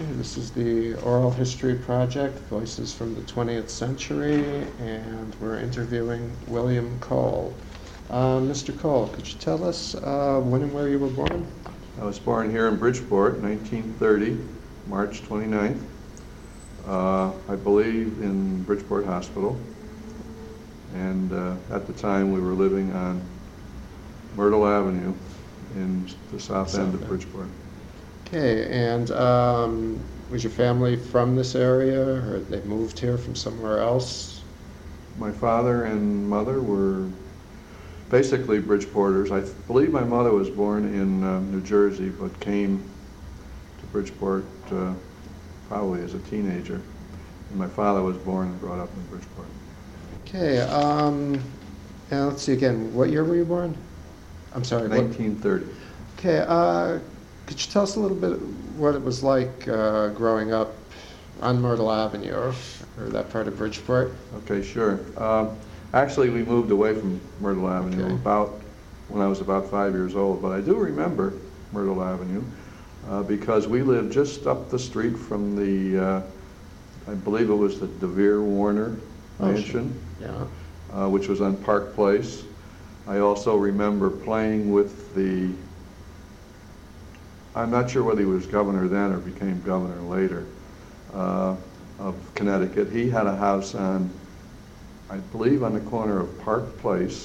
Okay, this is the Oral History Project, Voices from the 20th Century, and we're interviewing William Cole. Mr. Cole, could you tell us when and where you were born? I was born here in Bridgeport, 1930, March 29th. I believe in Bridgeport Hospital. And at the time we were living on Myrtle Avenue in the south end of Bridgeport. Okay, and was your family from this area, or they moved here from somewhere else? My father and mother were basically Bridgeporters. I believe my mother was born in New Jersey, but came to Bridgeport probably as a teenager. And my father was born and brought up in Bridgeport. Okay, and let's see again, what year were you born? I'm sorry. 1930. Okay, could you tell us a little bit what it was like growing up on Myrtle Avenue or that part of Bridgeport? Okay, sure. Actually, we moved away from Myrtle Avenue when I was about 5 years old, but I do remember Myrtle Avenue because we lived just up the street from the, I believe it was the DeVere Warner Mansion, Yeah. which was on Park Place. I also remember playing with I'm not sure whether he was governor then or became governor later, of Connecticut. He had a house on, I believe, on the corner of Park Place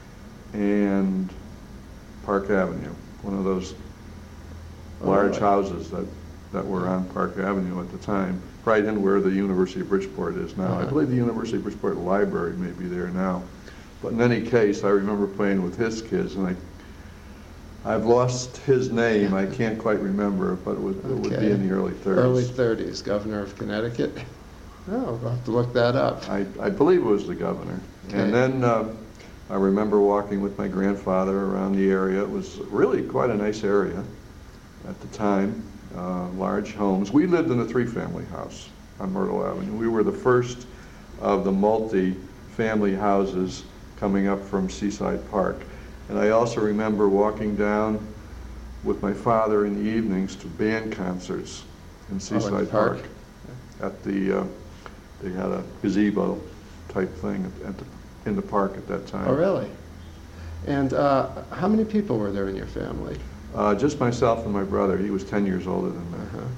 and Park Avenue, one of those large houses that were on Park Avenue at the time, right in where the University of Bridgeport is now. I believe the University of Bridgeport Library may be there now. But in any case, I remember playing with his kids, and I've lost his name. I can't quite remember, but it would be in the early 30s. Early 30s, governor of Connecticut. Oh, we'll have to look that up. I believe it was the governor. Okay. And then I remember walking with my grandfather around the area. It was really quite a nice area at the time, large homes. We lived in a three-family house on Myrtle Avenue. We were the first of the multi-family houses coming up from Seaside Park. And I also remember walking down with my father in the evenings to band concerts in Seaside Park. At the, they had a gazebo type thing in the park at that time. Oh, really? And how many people were there in your family? Just myself and my brother. He was 10 years older than me.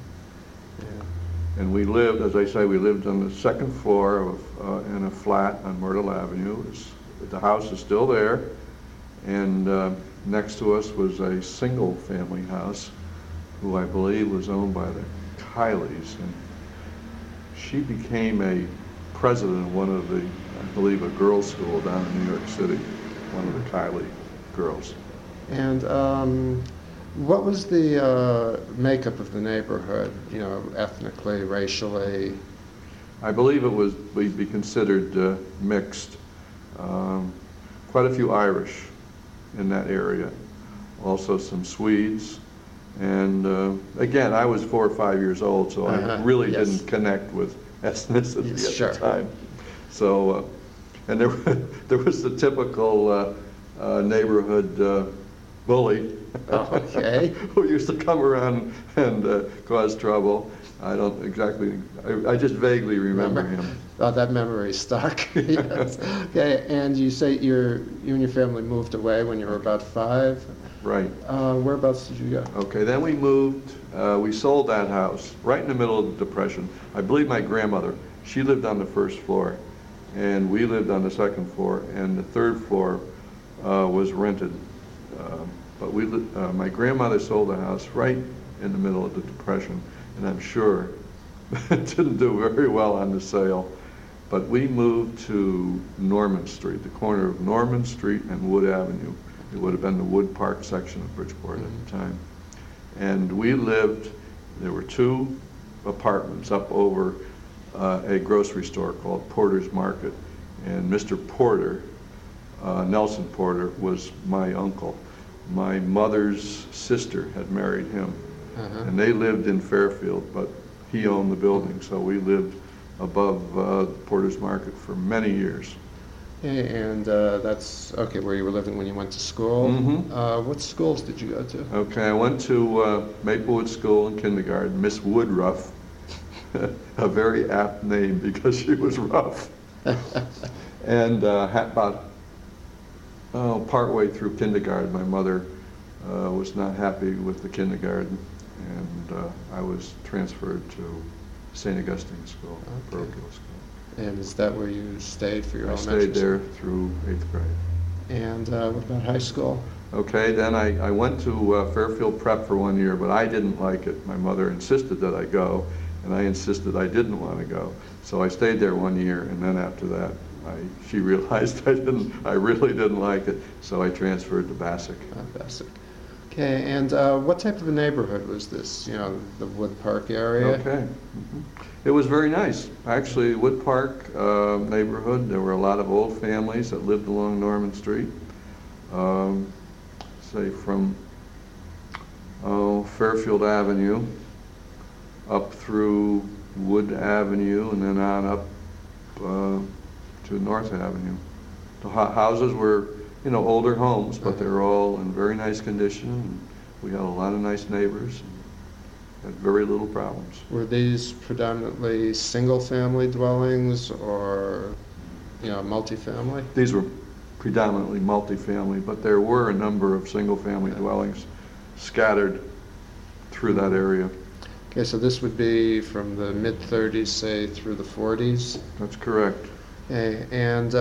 Yeah. And we lived, as I say, we lived on the second floor in a flat on Myrtle Avenue. The house is still there. And next to us was a single family house who I believe was owned by the Kileys. And she became a president of one of the, I believe, a girls' school down in New York City, one of the Kiley girls. And what was the makeup of the neighborhood, ethnically, racially? I believe we'd be considered mixed. Quite a few Irish in that area, also some Swedes, and again, I was 4 or 5 years old, so I really didn't connect with ethnicity at the time. So, and there was the typical neighborhood bully who used to come around and cause trouble. I don't exactly, I just vaguely remember him. Oh, that memory stuck. Yes. Okay, and you say you and your family moved away when you were about 5? Right. Whereabouts did you go? Okay, then we moved, we sold that house right in the middle of the Depression. I believe my grandmother, she lived on the first floor, and we lived on the second floor, and the third floor was rented. But my grandmother sold the house right in the middle of the Depression, and I'm sure it didn't do very well on the sale. But we moved to Norman Street, the corner of Norman Street and Wood Avenue. It would have been the Wood Park section of Bridgeport at the time. And we lived, there were 2 apartments up over a grocery store called Porter's Market. And Mr. Porter, Nelson Porter, was my uncle. My mother's sister had married him. And they lived in Fairfield, but he owned the building, so we lived above Porter's Market for many years. Okay, and that's, okay, where you were living when you went to school? What schools did you go to? Okay, I went to Maplewood School in kindergarten, Miss Woodruff, a very apt name because she was rough. And about partway through kindergarten, my mother was not happy with the kindergarten, and I was transferred to St. Augustine School, parochial school. And is that where you stayed for your I elementary stayed there school? through 8th grade. And what about high school? Okay, then I went to Fairfield Prep for 1 year, but I didn't like it. My mother insisted that I go, and I insisted I didn't want to go. So I stayed there 1 year, and then after that, she realized I really didn't like it, so I transferred to Bassick. Bassick. Okay, and what type of a neighborhood was this? You know, the Wood Park area? Okay. It was very nice. Actually, Wood Park neighborhood, there were a lot of old families that lived along Norman Street. Say from Fairfield Avenue up through Wood Avenue and then on up to North Avenue. The houses were, you know, older homes, but they were all in very nice condition. And we had a lot of nice neighbors and had very little problems. Were these predominantly single-family dwellings or, you know, multifamily? These were predominantly multifamily, but there were a number of single-family dwellings scattered through that area. Okay, so this would be from the mid-30s, say, through the 40s? That's correct. Okay, and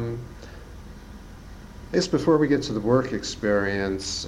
I guess before we get to the work experience,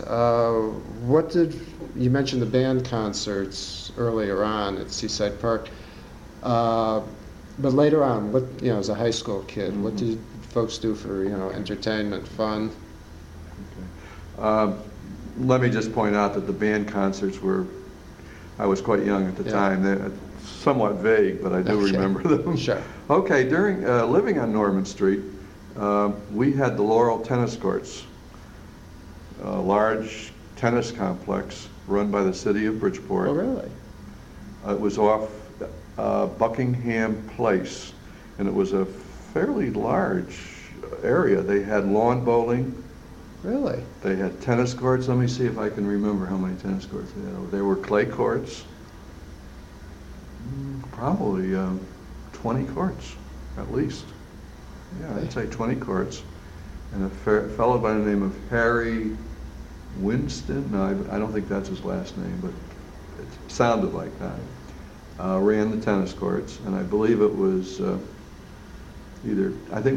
you mentioned the band concerts earlier on at Seaside Park, but later on, you know, as a high school kid, what did folks do for, you know, entertainment, fun? Okay. Let me just point out that the band concerts I was quite young at the time. They're somewhat vague, but I do remember them. Sure. Okay, during living on Norman Street, we had the Laurel tennis courts, a large tennis complex run by the city of Bridgeport. Oh, really? It was off Buckingham Place, and it was a fairly large area. They had lawn bowling. Really? They had tennis courts. Let me see if I can remember how many tennis courts they had. There were clay courts. Probably 20 courts, at least. Yeah, I'd say 20 courts. And a fellow by the name of Harry Winston, no, I don't think that's his last name, but it sounded like that, ran the tennis courts. And I believe it was either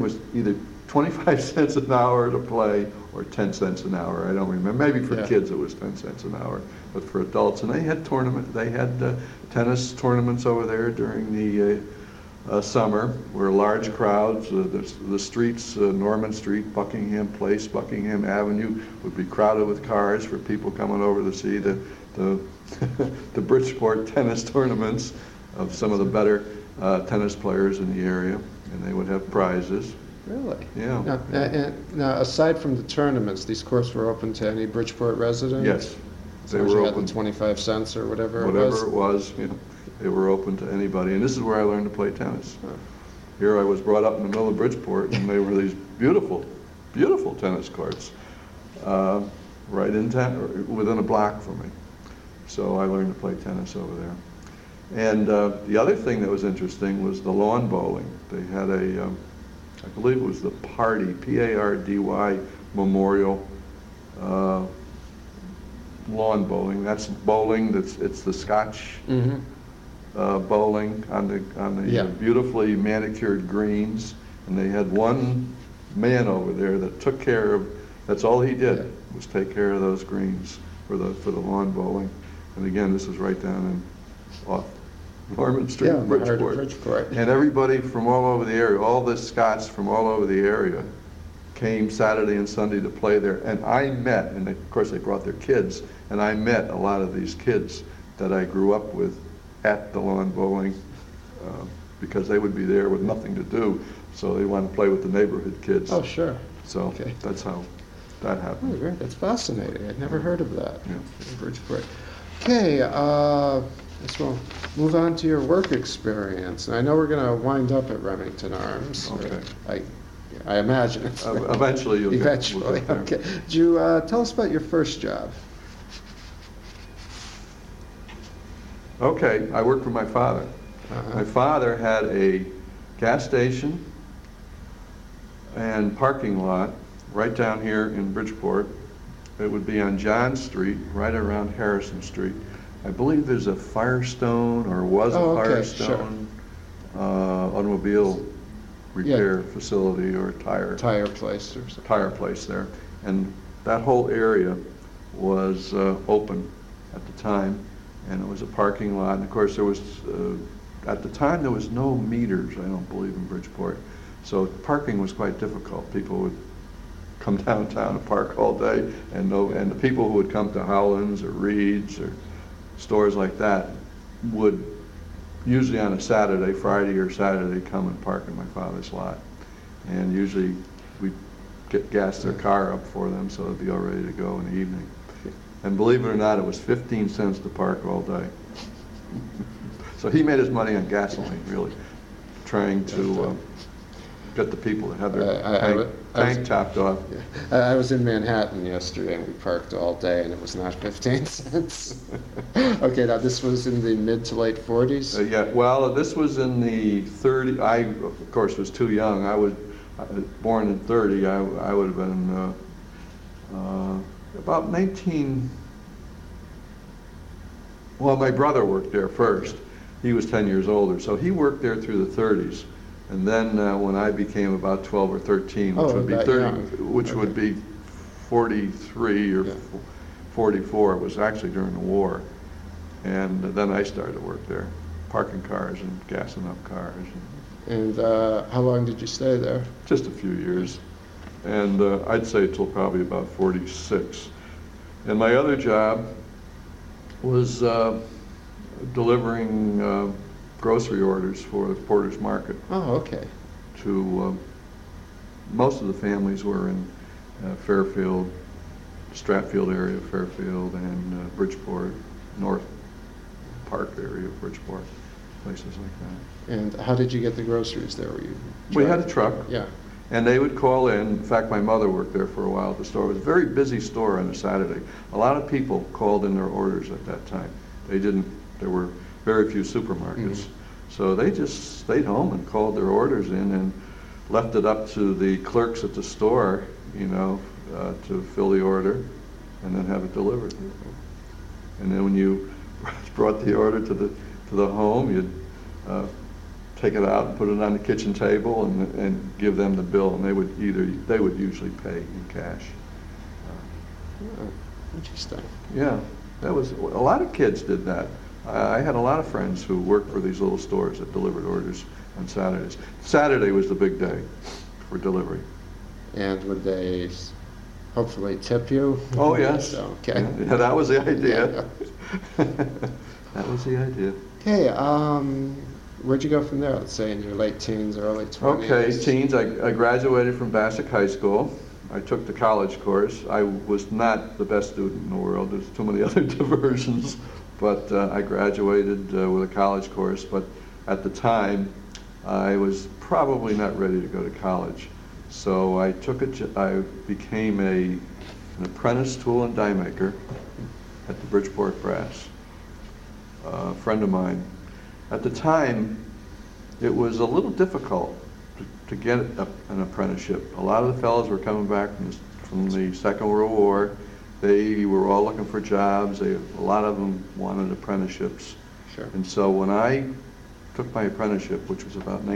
25 cents an hour to play or 10 cents an hour. I don't remember. Maybe for kids it was 10 cents an hour, but for adults. And they had tennis tournaments over there during the summer, where large crowds, the streets, Norman Street, Buckingham Place, Buckingham Avenue, would be crowded with cars for people coming over to see the the Bridgeport tennis tournaments of some of the better tennis players in the area, and they would have prizes. Really? Yeah. Now, aside from the tournaments, these courts were open to any Bridgeport resident? Yes, they As long as were you open. had the 25 cents or whatever it was? Whatever it was, you know, they were open to anybody. And this is where I learned to play tennis. Huh. Here I was brought up in the middle of Bridgeport, and they were these beautiful, beautiful tennis courts right in town, within a block from me. So I learned to play tennis over there. And the other thing that was interesting was the lawn bowling. They had I believe it was the Pardy, P-A-R-D-Y Memorial lawn bowling. That's bowling. It's the Scotch bowling on the beautifully manicured greens. And they had one man over there that took care of. That's all he did was take care of those greens for the lawn bowling. And again, this is right down off Norman Street, Bridgeport. And everybody from all over the area, all the Scots from all over the area, came Saturday and Sunday to play there. And I met, and of course they brought their kids, and I met a lot of these kids that I grew up with at the lawn bowling because they would be there with nothing to do, so they wanted to play with the neighborhood kids. Oh, sure. So that's how that happened. Oh, great. That's fascinating. I'd never heard of that. Yeah. Bridgeport. Okay, let's move on to your work experience. And I know we're going to wind up at Remington Arms. Okay. I imagine it's... Eventually you'll Eventually, we'll get there. okay. Could you tell us about your first job? Okay, I worked for my father. Uh-huh. My father had a gas station and parking lot right down here in Bridgeport. It would be on John Street, right around Harrison Street. I believe there's a Firestone, or was a Oh, okay, Firestone automobile repair facility or Tire place or something. tire place there. And that whole area was open at the time, and it was a parking lot. And of course, there was, at the time, there was no meters, I don't believe, in Bridgeport. So parking was quite difficult. People would come downtown and park all day, and the people who would come to Howland's or Reed's or stores like that would usually on a Saturday, Friday or Saturday, come and park in my father's lot. And usually we'd gas their car up for them so it'd be all ready to go in the evening. And believe it or not, it was 15 cents to park all day. So he made his money on gasoline, really, trying to get the people that had their tank topped off. I was in Manhattan yesterday, and we parked all day, and it was not 15 cents. Okay, now this was in the mid to late 40s? Yeah, well, this was in the 30s. I, of course, was too young. I was born in 30. I would have been about 19. Well, my brother worked there first. He was 10 years older, so he worked there through the 30s. And then when I became about 12 or 13, which would be 30, which would be 43 or 44, it was actually during the war. And then I started to work there, parking cars and gassing up cars. And how long did you stay there? Just a few years. And I'd say till probably about 46. And my other job was delivering grocery orders for the Porter's Market. Oh, okay. To most of the families were in Fairfield, Stratfield area of Fairfield, and Bridgeport, North Park area of Bridgeport, places like that. And how did you get the groceries there? Were you? We had a truck. Yeah. And they would call in. In fact, my mother worked there for a while at the store. It was a very busy store on a Saturday. A lot of people called in their orders at that time. There were very few supermarkets. Mm-hmm. So they just stayed home and called their orders in and left it up to the clerks at the store, to fill the order and then have it delivered. And then when you brought the order to the home, you'd take it out and put it on the kitchen table and give them the bill, and they would usually pay in cash. Interesting. Yeah, that was a lot of kids did that. I had a lot of friends who worked for these little stores that delivered orders on Saturdays. Saturday was the big day for delivery. And would they hopefully tip you? Oh, yes. Okay. Yeah, that was the idea. That was the idea. Okay, where'd you go from there? Let's say in your late teens, early 20s. Okay, teens. I graduated from Bassick High School. I took the college course. I was not the best student in the world. There's too many other diversions. But I graduated with a college course. But at the time, I was probably not ready to go to college. So I became an apprentice tool and die maker at the Bridgeport Brass. A friend of mine. At the time, it was a little difficult to get an apprenticeship. A lot of the fellows were coming back from the Second World War. They were all looking for jobs. A lot of them wanted apprenticeships. Sure. And so when I took my apprenticeship, which was about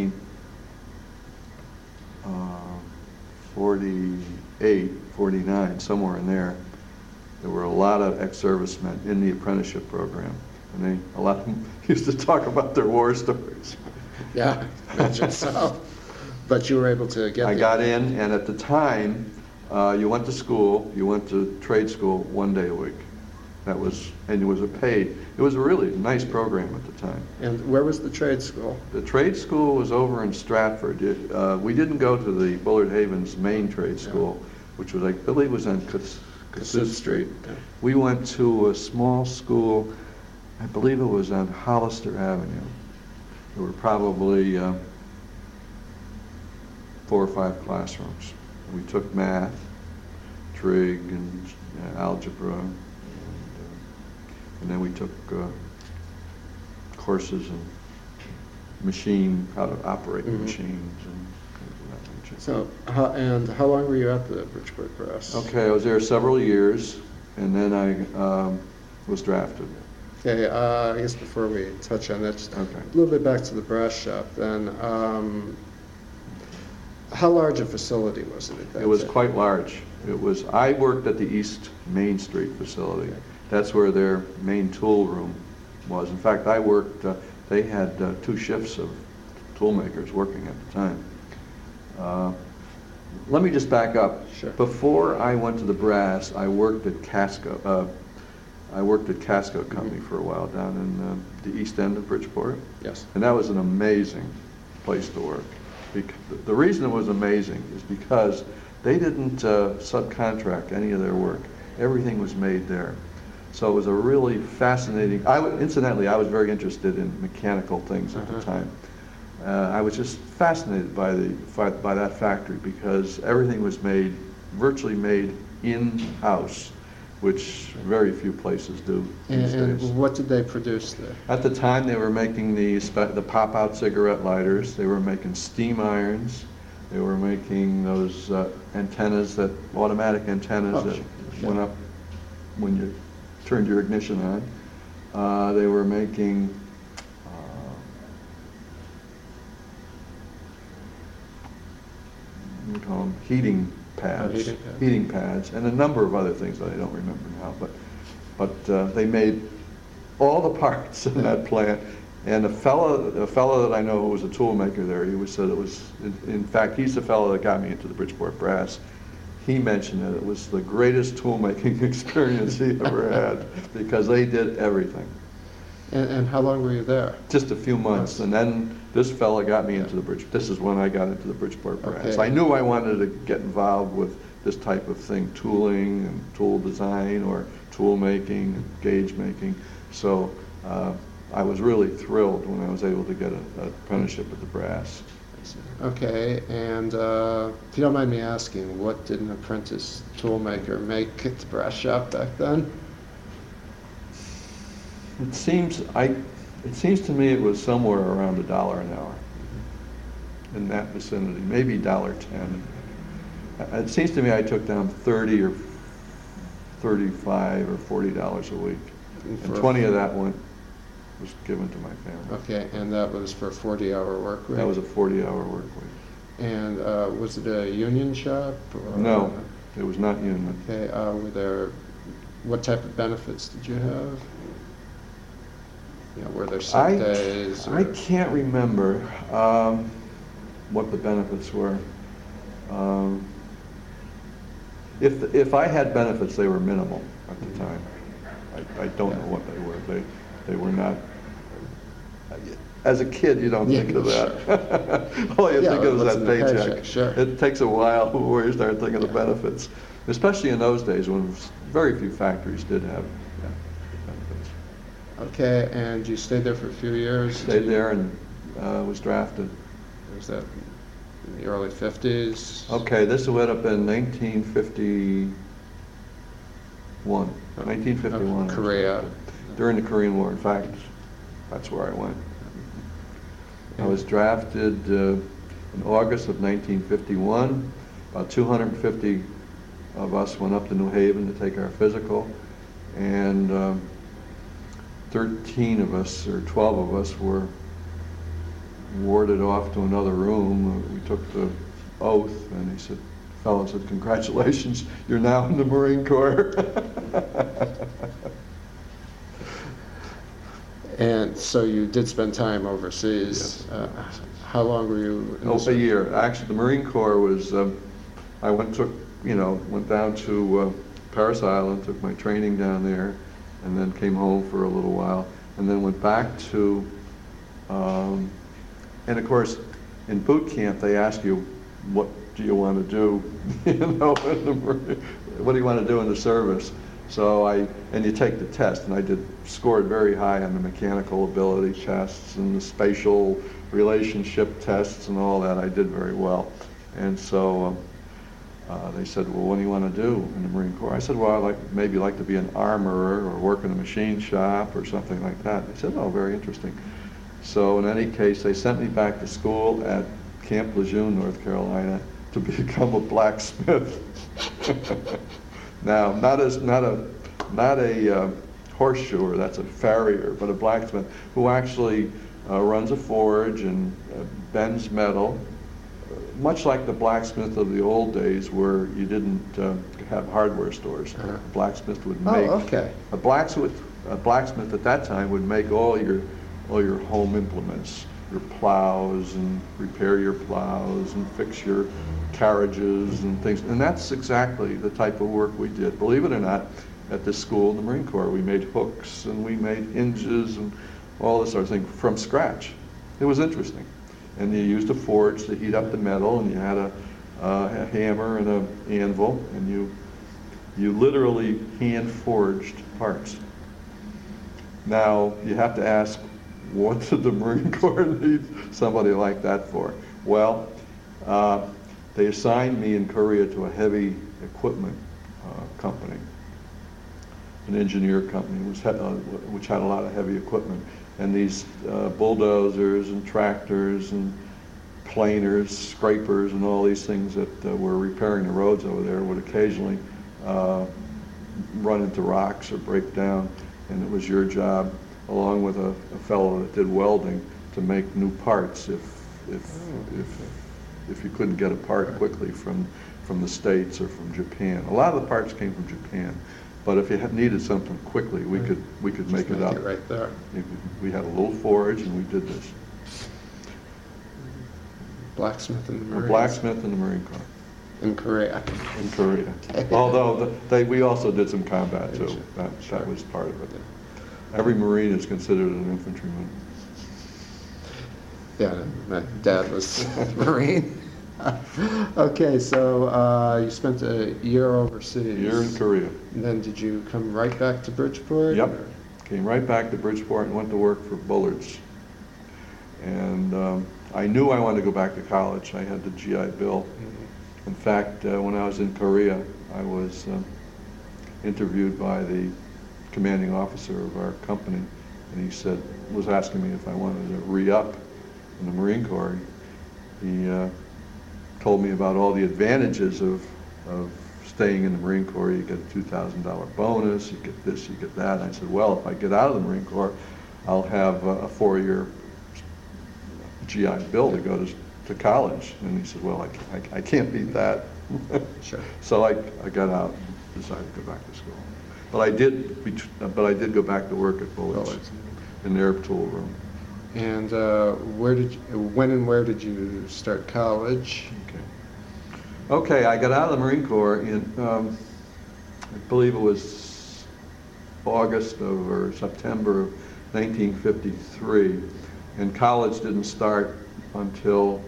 1948, 49, somewhere in there were a lot of ex-servicemen in the apprenticeship program. And a lot of them used to talk about their war stories. Yeah, imagine so. But you were able to get I got in, and at the time, you went to school, you went to trade school 1 day a week. And it was paid. It was a really nice program at the time. And where was the trade school? The trade school was over in Stratford. We didn't go to the Bullard Havens main trade school, which was, I believe, was on Cassuth Street. Yeah. We went to a small school, I believe it was on Hollister Avenue. There were probably 4 or 5 classrooms. We took math, trig, and algebra, and then we took courses in how to operate machines and things of that nature. So, how long were you at the Bridgeport Brass? Okay, I was there several years, and then I was drafted. Okay, I guess before we touch on that, just Okay. a little bit back to the brass shop then. How large a facility was it at that It was time? quite large. I worked at the East Main Street facility. That's where their main tool room was. In fact, they had 2 shifts of tool makers working at the time. Let me just back up. Sure. Before I went to the brass, I worked at Casco. I worked at Casco Company for a while down in the East End of Bridgeport. Yes. And that was an amazing place to work. The reason it was amazing is because they didn't subcontract any of their work. Everything was made there. So it was a really fascinating, incidentally, I was very interested in mechanical things at the time. I was just fascinated by that factory because everything was virtually made in-house, which very few places do these And days. what did they produce there? At the time, they were making the pop-out cigarette lighters. They were making steam irons. They were making those automatic antennas that went up when you turned your ignition on. They were making what do you call them? Heating pads, and a number of other things that I don't remember now. But they made all the parts in that plant. And a fellow that I know who was a tool maker there, he said it was, in fact, he's the fellow that got me into the Bridgeport Brass. He mentioned that it was the greatest tool making experience he ever had because they did everything. And how long were you there? Just a few months, and then this fella got me into the Bridgeport. This is when I got into the Bridgeport Brass. Okay. I knew I wanted to get involved with this type of thing, tooling and tool design or tool making and gauge making. So I was really thrilled when I was able to get an apprenticeship at the Brass. Okay, and if you don't mind me asking, what did an apprentice tool maker make at the brass shop back then? It seems to me it was somewhere around $1 an hour in that vicinity, maybe $1.10. It seems to me I took down $30 or $35 or $40 a week, and 20 of that was given to my family. Okay, and that was for a 40-hour work week? That was a 40-hour work week. And was it a union shop? Or No, it was not union. Okay, what type of benefits did you have? Were there sick days? I can't remember what the benefits were. If I had benefits, they were minimal at the time. I don't know what they were. They were not. As a kid, you don't think of that. All you think of is that paycheck. Sure. It takes a while before you start thinking of benefits, especially in those days when very few factories did have benefits. Okay, and you stayed there for a few years? Stayed there and was drafted. Was that in the early 50s? Okay, this would have been 1951. 1951. Korea. During the Korean War, in fact, that's where I went. I was drafted in August of 1951. About 250 of us went up to New Haven to take our physical, and 13 of us, or 12 of us, were warded off to another room. We took the oath, and he said, fellow said, congratulations, you're now in the Marine Corps. And so you did spend time overseas. Yes. How long were you in A year. Actually, the Marine Corps was, I went down to Parris Island, took my training down there, and then came home for a little while, and then went back to, and of course, in boot camp, they ask you, what do you want to do, what do you want to do in the service? So and you take the test, and I scored very high on the mechanical ability tests and the spatial relationship tests and all that. I did very well. And so they said, well, what do you want to do in the Marine Corps? I said, well, maybe like to be an armorer or work in a machine shop or something like that. They said, oh, very interesting. So in any case, they sent me back to school at Camp Lejeune, North Carolina, to become a blacksmith. Now, not a horseshoer, that's a farrier, but a blacksmith who actually runs a forge and bends metal, much like the blacksmith of the old days where you didn't have hardware stores. Uh-huh. A blacksmith would make, okay. a blacksmith at that time would make all your home implements, your plows, and repair your plows and fix your carriages and things. And that's exactly the type of work we did. Believe it or not, at this school in the Marine Corps, we made hooks and we made hinges and all this sort of thing from scratch. It was interesting. And you used a forge to heat up the metal, and you had a hammer and an anvil, and you literally hand forged parts. Now, you have to ask, what did the Marine Corps need somebody like that for? Well, they assigned me in Korea to a heavy equipment company, an engineer company which had a lot of heavy equipment. And these bulldozers and tractors and planers, scrapers, and all these things that were repairing the roads over there would occasionally run into rocks or break down. And it was your job, along with a fellow that did welding, to make new parts if you couldn't get a part quickly from the States or from Japan. A lot of the parts came from Japan. But if you needed something quickly, we could make it up. Right there. We had a little forge, and we did this. Blacksmith in the Marines. A blacksmith in the Marine Corps. In Korea. In Korea. Although we also did some combat too. That was part of it. Every Marine is considered an infantryman. Yeah, my dad was Marine. Okay, so you spent a year overseas. A year in Korea. And then did you come right back to Bridgeport? Yep. Or? Came right back to Bridgeport and went to work for Bullards. And I knew I wanted to go back to college. I had the GI Bill. Mm-hmm. In fact, when I was in Korea, I was interviewed by the commanding officer of our company, and he was asking me if I wanted to re-up in the Marine Corps. He told me about all the advantages of staying in the Marine Corps. You get a $2,000 bonus, you get this, you get that. And I said, well, if I get out of the Marine Corps, I'll have a 4-year GI Bill to go to college. And he said, well, I can't beat that. Sure. So I got out and decided to go back to school. But I did go back to work at Bullards in their tool room. And when and where did you start college? Okay, I got out of the Marine Corps in, I believe it was August or September of 1953, and college didn't start until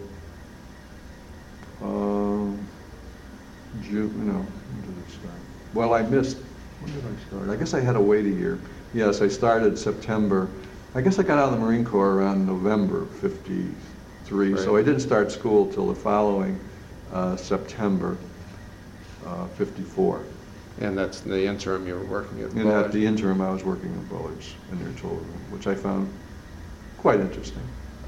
June. No, when did it start? Well, I missed. When did I start? I guess I had to wait a year. Yes, I started September. I guess I got out of the Marine Corps around November of '53, right. So I didn't start school till the following September '54. And that's the interim you were working at Bullards? And at the interim, I was working at Bullards in their tool room, which I found quite interesting.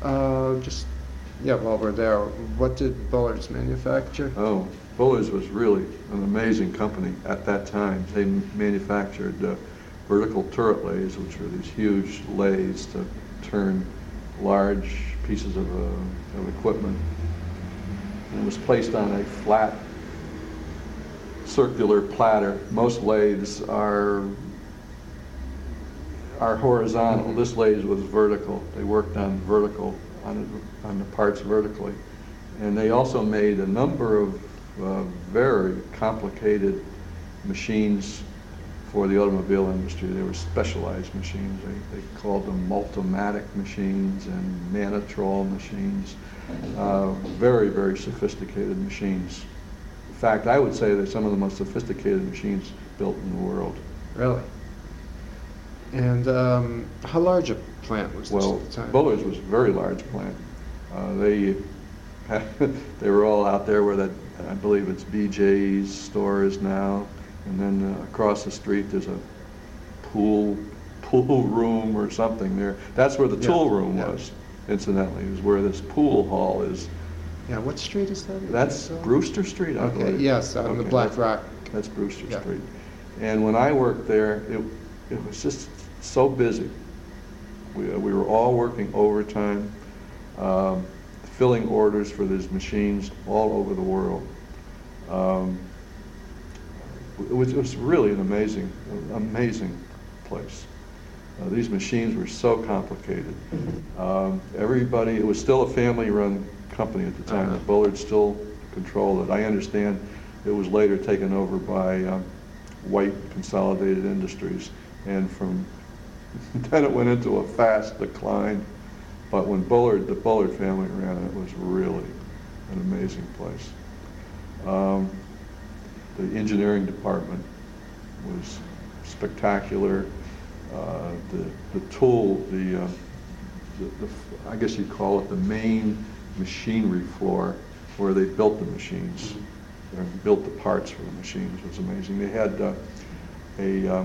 While we're there, what did Bullards manufacture? Oh, Bullards was really an amazing company at that time. They manufactured vertical turret lathes, which were these huge lathes to turn large pieces of equipment. And it was placed on a flat circular platter. Most lathes are horizontal. Mm-hmm. This lathe was vertical. They worked on the parts vertically. And they also made a number of very complicated machines for the automobile industry. They were specialized machines. They called them Multimatic machines and Manatrol machines. Very, very sophisticated machines. In fact, I would say they're some of the most sophisticated machines built in the world. Really? And how large a plant was this at the time? Bullards was a very large plant. They They were all out there where that, I believe it's BJ's store is now, and then across the street there's a pool room or something there. That's where the tool room was, incidentally, is where this pool hall is. Yeah, what street is that? That's Brewster Street, I Okay, believe. yes, on the Black Rock. That's Brewster Yeah. Street. And when I worked there, it was just so busy. We were all working overtime, filling orders for these machines all over the world. It was really an amazing place. These machines were so complicated. Everybody, it was still a family-run company at the time. Uh-huh. Bullard still controlled it. I understand it was later taken over by White Consolidated Industries, and from then it went into a fast decline. But when the Bullard family ran it, it was really an amazing place. The engineering department was spectacular. The tool, I guess you'd call it the main machinery floor where they built the machines, and built the parts for the machines, was amazing. They had a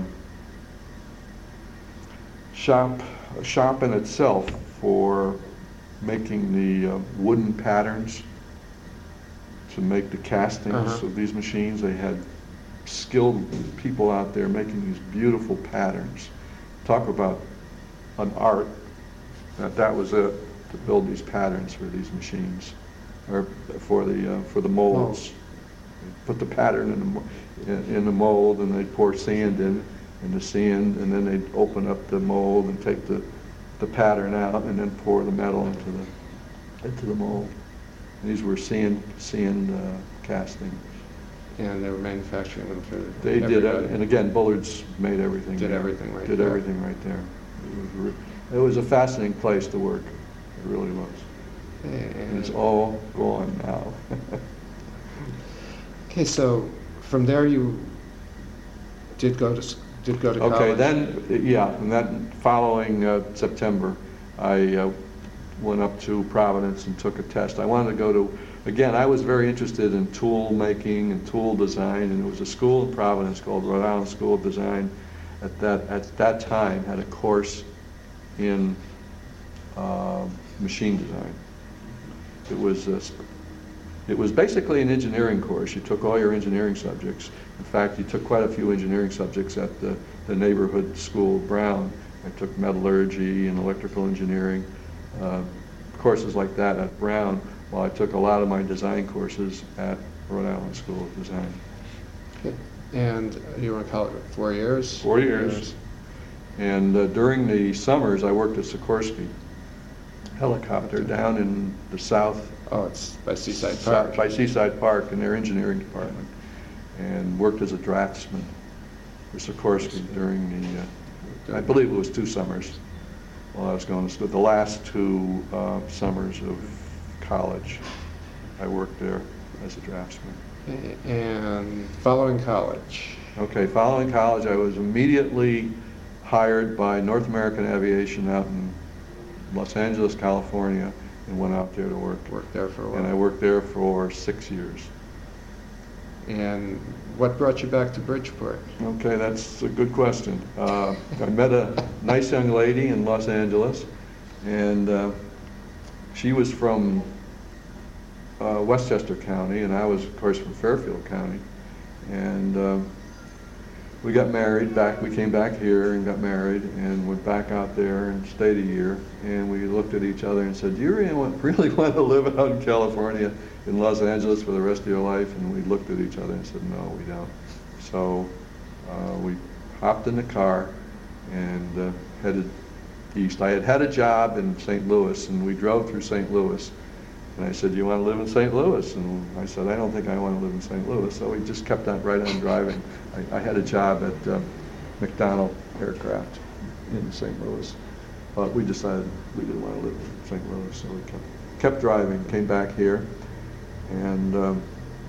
shop in itself for making the wooden patterns to make the castings of these machines. They had skilled people out there making these beautiful patterns. Talk about an art. That was it, to build these patterns for these machines, or for the molds. Put the pattern in the mold, and they'd pour sand in the sand, and then they'd open up the mold and take the pattern out, and then pour the metal into the mold. And these were sand castings. And they were manufacturing them for They did everybody. it, and again, Bullard's made everything. Did there. everything right Did there. everything right there. It was a fascinating place to work. It really was. And it's all gone now. Okay, so from there you did go to college. Okay, then, yeah, and then following September, I went up to Providence and took a test. I wanted to go to, again, I was very interested in tool making and tool design, and there was a school in Providence called Rhode Island School of Design at that time had a course in machine design. It was basically an engineering course. You took all your engineering subjects. In fact, you took quite a few engineering subjects at the neighborhood school, Brown. I took metallurgy and electrical engineering, courses like that at Brown, while I took a lot of my design courses at Rhode Island School of Design. Okay. And you were in college for 4 years? 4 years. And during the summers, I worked at Sikorsky Helicopter down in the south. Oh, it's by Seaside Park. By Seaside Park in their engineering department, and worked as a draftsman for Sikorsky during I believe it was 2 summers while I was going to school. The last 2 summers of college, I worked there as a draftsman. And following college? Okay, following college, I was immediately hired by North American Aviation out in Los Angeles, California, and went out there to work. Worked there for a while. And I worked there for 6 years. And what brought you back to Bridgeport? Okay, that's a good question. I met a nice young lady in Los Angeles, and she was from Westchester County, and I was, of course, from Fairfield County. And we got married we came back here and got married, and went back out there and stayed a year. And we looked at each other and said, do you really want to live out in California, in Los Angeles, for the rest of your life? And we looked at each other and said, no, we don't. So we hopped in the car and headed east. I had had a job in St. Louis, and we drove through St. Louis. And I said, do you want to live in St. Louis? And I said, I don't think I want to live in St. Louis. So we just kept on right on driving. I had a job at McDonnell Aircraft in St. Louis. But we decided we didn't want to live in St. Louis, so we kept driving, came back here, and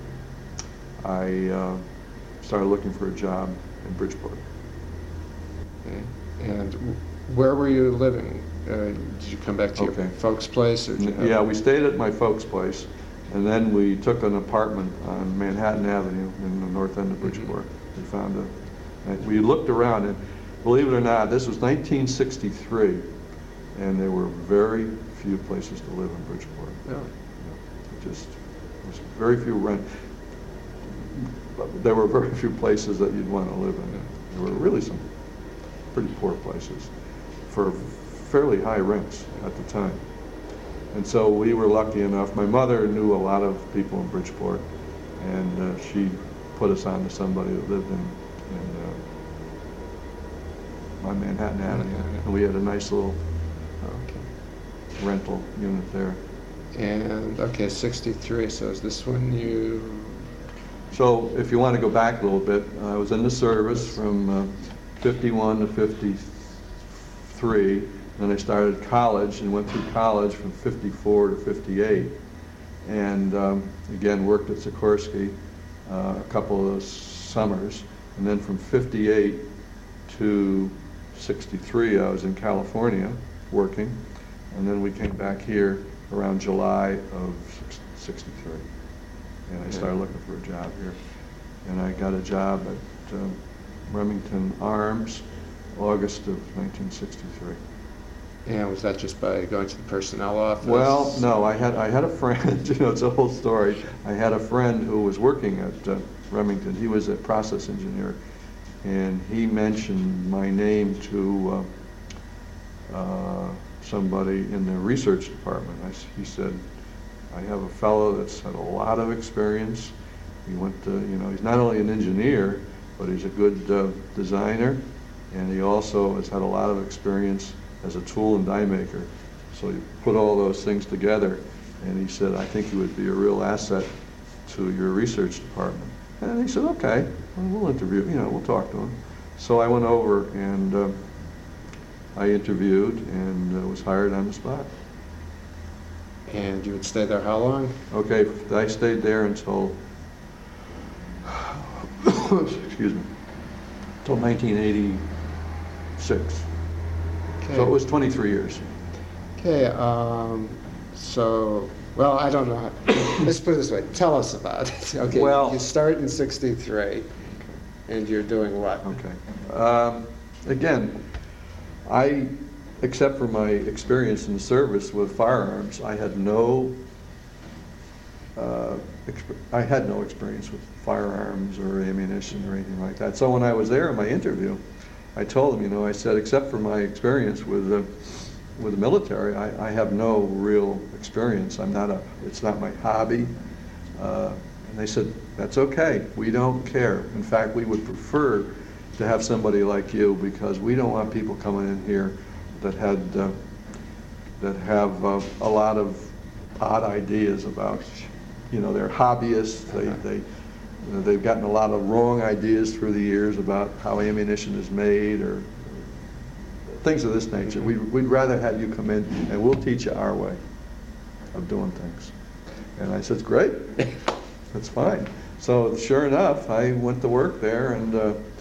I started looking for a job in Bridgeport. Okay. And where were you living? Did you come back to your folks' place? Or did you have... Yeah, we stayed at my folks' place. And then we took an apartment on Manhattan Avenue in the north end of Bridgeport. We found we looked around, and believe it or not, this was 1963, and there were very few places to live in Bridgeport. Yeah. Just, there was very few there were very few places that you'd want to live in. There were really some pretty poor places for fairly high rents at the time. And so we were lucky enough. My mother knew a lot of people in Bridgeport, and she put us on to somebody that lived on Manhattan Avenue. And we had a nice little rental unit there. And, okay, 63, so is this when you... So if you want to go back a little bit, I was in the service from 51 to 53. Then I started college and went through college from 54 to 58. And again, worked at Sikorsky a couple of those summers. And then from 58 to 63, I was in California working. And then we came back here around July of 63. And I started looking for a job here. And I got a job at Remington Arms, August of 1963. And was that just by going to the personnel office? Well, no, I had a friend, it's a whole story. I had a friend who was working at Remington. He was a process engineer, and he mentioned my name to somebody in the research department. He said, I have a fellow that's had a lot of experience. He went to, he's not only an engineer, but he's a good designer, and he also has had a lot of experience as a tool and die maker. So you put all those things together, and he said, I think you would be a real asset to your research department. And he said, okay, we'll interview, we'll talk to him. So I went over and I interviewed and was hired on the spot. And you would stay there how long? Okay, I stayed there until, excuse me, until 1986. Okay. So it was 23 years. Okay, so, well, I don't know. Let's put it this way. Tell us about it. Okay, Well, you start in 63, and you're doing what? Okay. Again, except for my experience in the service with firearms, I had no experience with firearms or ammunition or anything like that. So when I was there in my interview, I told them, I said, except for my experience with the military, I have no real experience. It's not my hobby. And they said, that's okay. We don't care. In fact, we would prefer to have somebody like you, because we don't want people coming in here that have a lot of odd ideas about, they're hobbyists. They've gotten a lot of wrong ideas through the years about how ammunition is made or things of this nature. We'd rather have you come in and we'll teach you our way of doing things. And I said, great, that's fine. So sure enough, I went to work there, and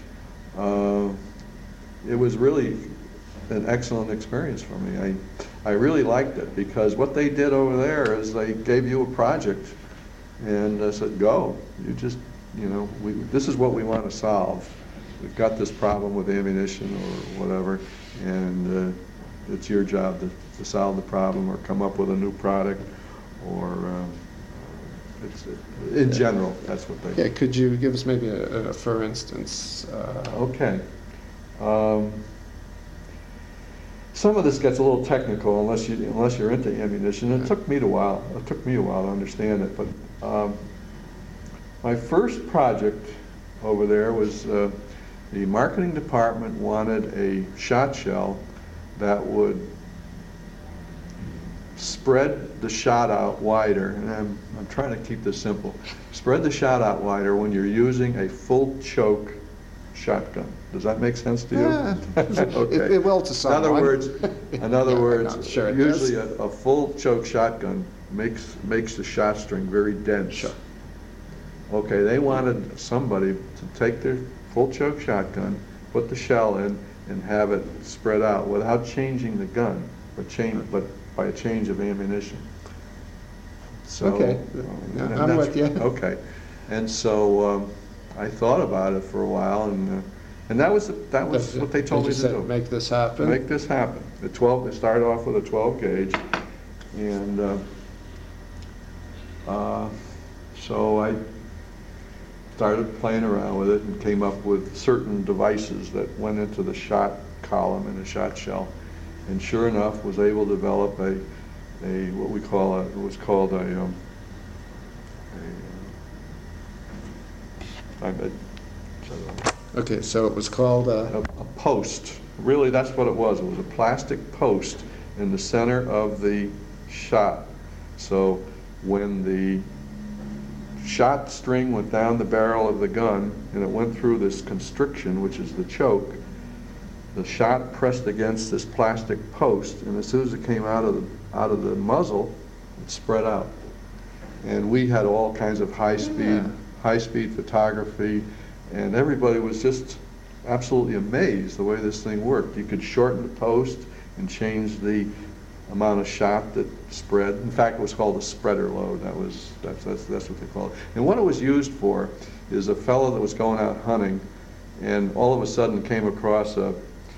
it was really an excellent experience for me. I really liked it, because what they did over there is they gave you a project and said, go. You just, this is what we want to solve. We've got this problem with ammunition or whatever, and it's your job to solve the problem or come up with a new product, or in general, that's what they do. Yeah, could you give us maybe a for instance? Okay. Some of this gets a little technical unless you're into ammunition. It took me a while to understand it, but my first project over there was the marketing department wanted a shot shell that would spread the shot out wider, and I'm trying to keep this simple. Spread the shot out wider when you're using a full choke shotgun. Does that make sense to you? Yeah, Okay. it will to someone. In other words, I'm sure it usually does. a full choke shotgun makes the shot string very dense. Sure. Okay, they wanted somebody to take their full choke shotgun, put the shell in, and have it spread out without changing the gun, but by a change of ammunition. So, Okay, and I'm that's- with you. Okay. And so I thought about it for a while, and that was what they told me to do. Make this happen? Make this happen. The 12, they started off with a 12 gauge, and so I started playing around with it and came up with certain devices that went into the shot column and the shot shell, and sure enough was able to develop a what we call it was called Okay, so it was called, a post. Really, that's what it was. It was a plastic post in the center of the shot. So when the shot string went down the barrel of the gun and it went through this constriction, which is the choke, the shot pressed against this plastic post, and as soon as it came out of the muzzle, it spread out. And we had all kinds of high-speed photography, and everybody was just absolutely amazed the way this thing worked. You could shorten the post and change the amount of shot that spread. In fact, it was called a spreader load. That's what they call it. And what it was used for is a fellow that was going out hunting, and all of a sudden came across a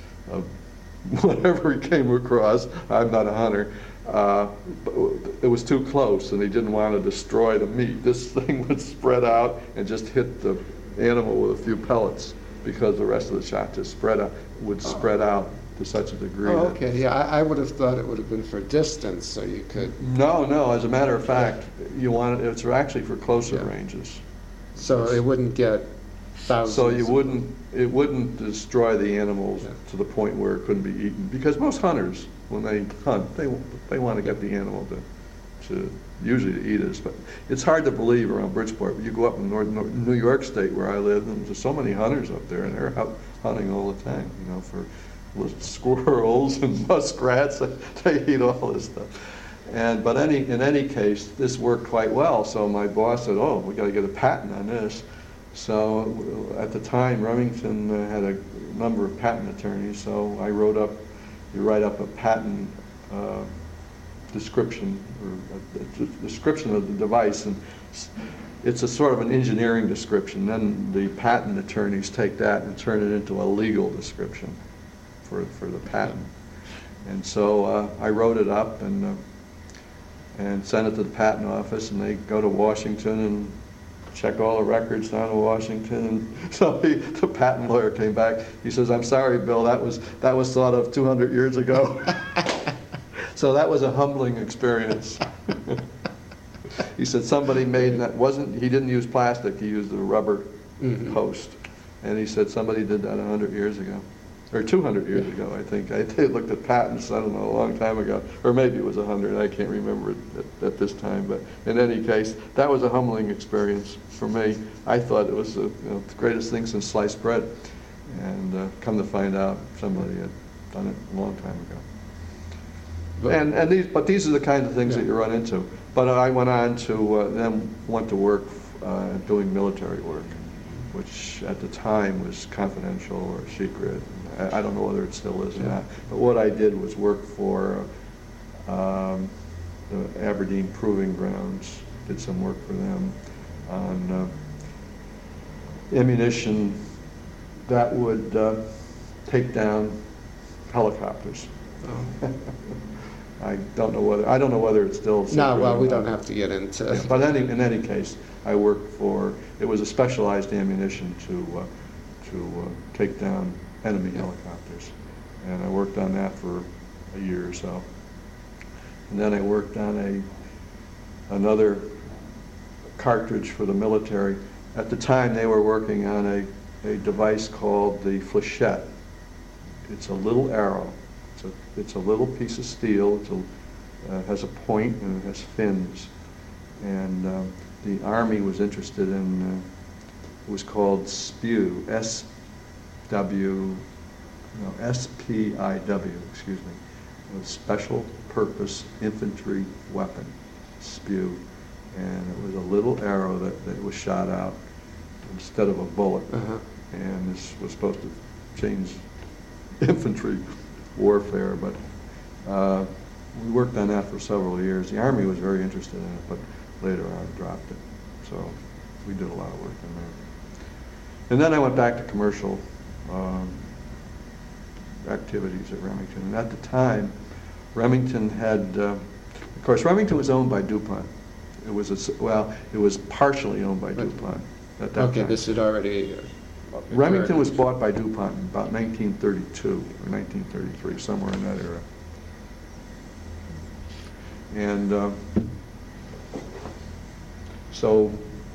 whatever he came across. I'm not a hunter. It was too close, and he didn't want to destroy the meat. This thing would spread out and just hit the animal with a few pellets, because the rest of the shot just would spread out to such a degree. oh, okay, yeah, I would have thought it would have been for distance, so you could, No, as a matter of fact, it's actually for closer Yeah. ranges. so it wouldn't get thousands. So it wouldn't destroy the animals Yeah. to the point where it couldn't be eaten. Because most hunters, when they hunt, they want to get the animal to usually to eat it. But it's hard to believe around Bridgeport. But you go up in New York State where I live, and there's so many hunters up there, and they're out hunting all the time, for squirrels and muskrats. They eat all this stuff. But in any case, this worked quite well. So my boss said, "Oh, we got to get a patent on this." So at the time, Remington had a number of patent attorneys. So you write up a patent description, or a description of the device, and it's a sort of an engineering description. Then the patent attorneys take that and turn it into a legal description for the patent. And so I wrote it up and sent it to the patent office, and they go to Washington and check all the records down in Washington. And so the patent lawyer came back. He says, "I'm sorry, Bill, that was thought of 200 years ago." So that was a humbling experience. He said somebody made that he didn't use plastic, he used a rubber post. And he said somebody did that 100 years ago, or 200 years ago, I think. They looked at patents, I don't know, a long time ago, or maybe it was 100, I can't remember at this time. But in any case, that was a humbling experience for me. I thought it was the greatest thing since sliced bread. And come to find out, somebody had done it a long time ago. But these are the kinds of things that you run into. But I went on to then went to work doing military work, which at the time was confidential or secret. I don't know whether it still is or not. But what I did was work for the Aberdeen Proving Grounds. Did some work for them on ammunition that would take down helicopters. Oh. I don't know whether it's still secret. No, well, or we not. don't have to get into. But in any case, I worked for. It was a specialized ammunition to take down enemy helicopters, and I worked on that for a year or so. And then I worked on another cartridge for the military. At the time, they were working on a device called the flechette. It's a little arrow. It's a little piece of steel. It has a point and it has fins. And the Army was interested in, it was called SPIW, S-P-I-W, excuse me, a Special Purpose Infantry Weapon, SPIW. And it was a little arrow that was shot out instead of a bullet. And this was supposed to change infantry warfare, but we worked on that for several years. The Army was very interested in it, but later on dropped it. So we did a lot of work in there. And then I went back to commercial activities at Remington. And at the time, Remington had, of course, Remington was owned by DuPont. It was, it was partially owned by DuPont at that Okay, time. this had already... Remington was bought by DuPont in about 1932 or 1933, somewhere in that era. And so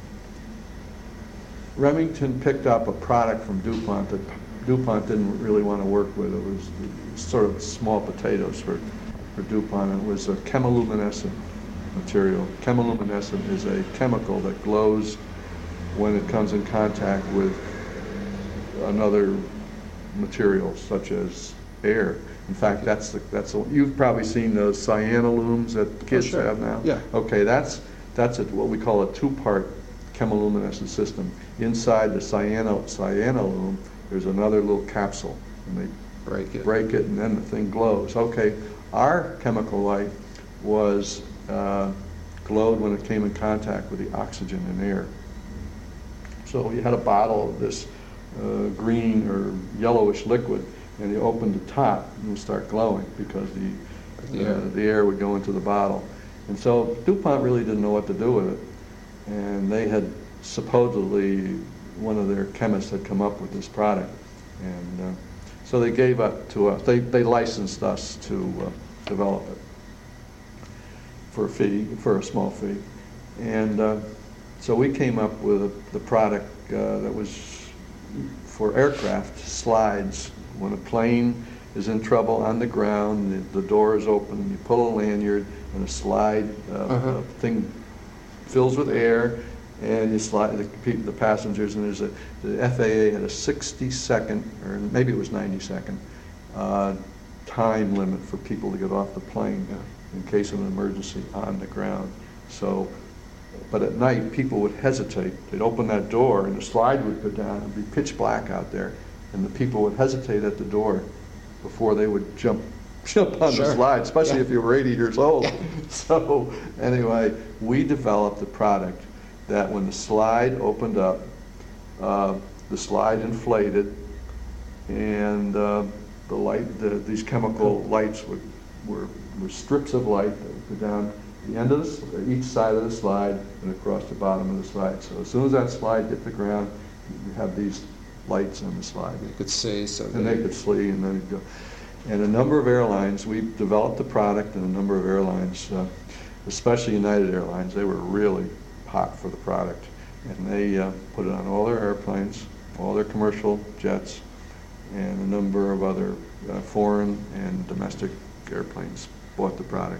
Remington picked up a product from DuPont that DuPont didn't really want to work with. It was sort of small potatoes for DuPont. It was a chemiluminescent material. Chemiluminescent is a chemical that glows when it comes in contact with another material, such as air. In fact, you've probably seen those cyanolumes that kids sure. have now. Yeah. Okay, that's what we call a two-part chemiluminescent system. Inside the cyanolume, there's another little capsule, and they break it, and then the thing glows. Okay, our chemical light was glowed when it came in contact with the oxygen in air. So you had a bottle of this green or yellowish liquid, and you opened the top and it would start glowing because the air would go into the bottle. And so DuPont really didn't know what to do with it. And they had supposedly, one of their chemists had come up with this product. And so they gave up to us. They licensed us to develop it for a small fee. And so we came up with the product that was for aircraft slides. When a plane is in trouble on the ground, the door is open, you pull a lanyard, and a slide thing fills with air, and you slide the passengers, and the FAA had a 60-second, or maybe it was 90-second, time limit for people to get off the plane in case of an emergency on the ground. So, but at night, people would hesitate. They'd open that door, and the slide would go down, and be pitch black out there, and the people would hesitate at the door before they would jump on the slide, especially if you were 80 years old. So anyway, we developed a product that when the slide opened up, the slide inflated, and these chemical lights were strips of light that would go down the end of each side of the slide and across the bottom of the slide. So as soon as that slide hit the ground, you have these lights on the slide. You could see, so and they could see, and then it'd go. And a number of airlines, we developed the product, and a number of airlines, especially United Airlines, they were really hot for the product. And they put it on all their airplanes, all their commercial jets, and a number of other foreign and domestic airplanes bought the product.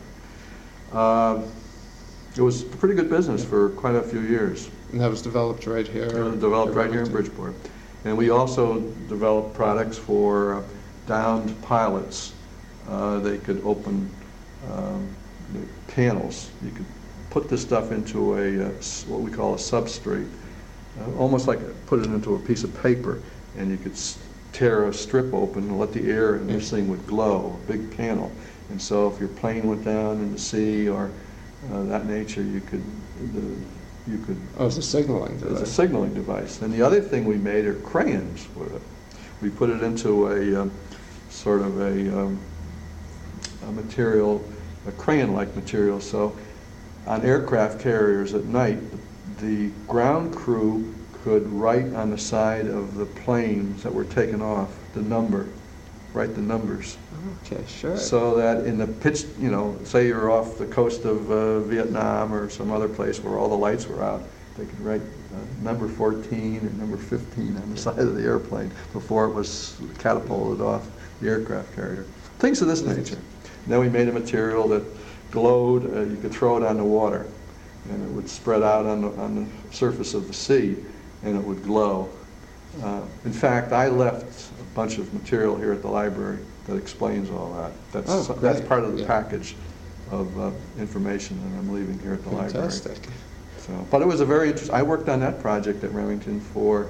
It was a pretty good business for quite a few years. And that was developed right here? It was developed right here in Bridgeport. And we also developed products for downed pilots. They could open the panels. You could put this stuff into what we call a substrate, almost like put it into a piece of paper, and you could tear a strip open and let the air in this thing would glow, a big panel. And so if your plane went down in the sea or that nature, you could. Oh, it's a signaling device. It's a signaling device. And the other thing we made are crayons with it. We put it into a sort of a material, a crayon-like material. So on aircraft carriers at night, the ground crew could write on the side of the planes that were taken off write the numbers. Okay, sure. So that in the pitch, say you're off the coast of Vietnam or some other place where all the lights were out, they could write number 14 and number 15 on the side of the airplane before it was catapulted off the aircraft carrier. Things of this nature. And then we made a material that glowed. You could throw it on the water, and it would spread out on the surface of the sea, and it would glow. In fact, I left a bunch of material here at the library that explains all that. That's part of the package of information that I'm leaving here at the library. Fantastic. So, but it was a very interesting. I worked on that project at Remington for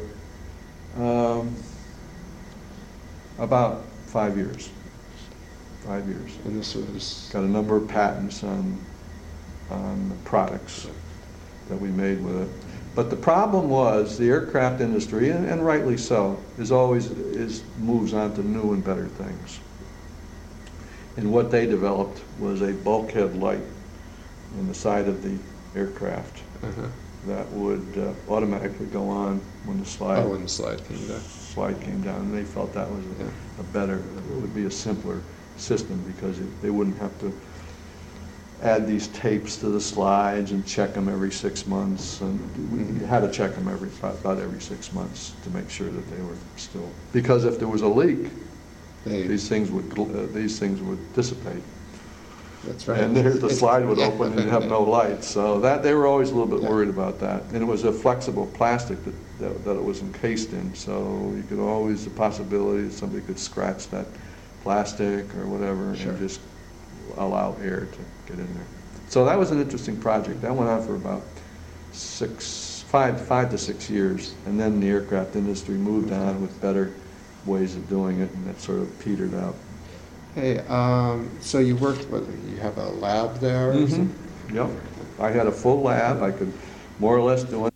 about 5 years. 5 years. And this was... Got a number of patents on the products. that we made with it. But the problem was the aircraft industry, and rightly so, moves on to new and better things. And what they developed was a bulkhead light in the side of the aircraft that would automatically go on when the slide. Oh, when the slide came down. Slide came down, and they felt that was a better, it would be a simpler system because they wouldn't have to add these tapes to the slides and check them every 6 months. And we had to check them about every 6 months to make sure that they were still, because if there was a leak, these things would dissipate. That's right. And the slide would open and you'd have no light. So they were always a little bit worried about that. And it was a flexible plastic that it was encased in. So you could always, the possibility that somebody could scratch that plastic or whatever and just allow air to get in there. So that was an interesting project. That went on for about 5 to 6 years. And then the aircraft industry moved on with better ways of doing it, and that sort of petered out. Hey, so you worked with, you have a lab there? Yep. I had a full lab. I could more or less do it.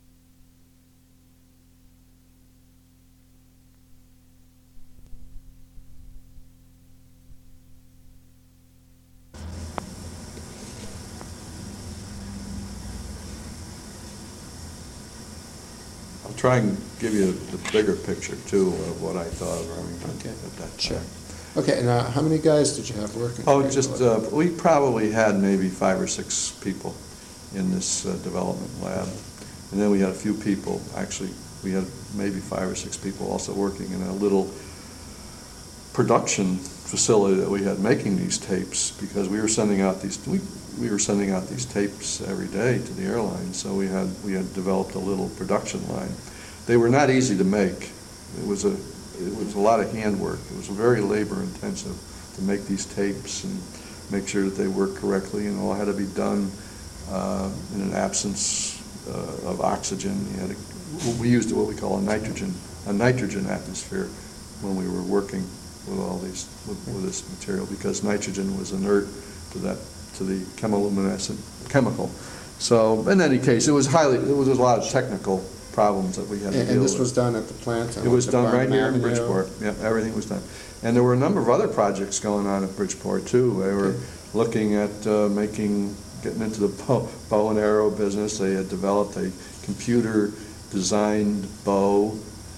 I'll try and give you the bigger picture, too, of what I thought of Remington at that time. Okay, and how many guys did you have working? Oh, just, we probably had maybe 5 or 6 people in this development lab. And then we had a few people, actually, we had maybe 5 or 6 people also working in a little production facility that we had making these tapes, because we were sending out these, we were sending out these tapes every day to the airline, so we had developed a little production line. They were not easy to make. It was a lot of handwork. It was very labor intensive to make these tapes and make sure that they worked correctly, and all had to be done in an absence of oxygen. We used what we call a nitrogen atmosphere when we were working with all these with this material, because nitrogen was inert to the chemiluminescent chemical. So in any case, it was a lot of technical problems that we had to deal with. And this was done at the plant? It was done right here in Bridgeport. Yeah, everything was done. And there were a number of other projects going on at Bridgeport too. They were looking at getting into the bow and arrow business. They had developed a computer-designed bow,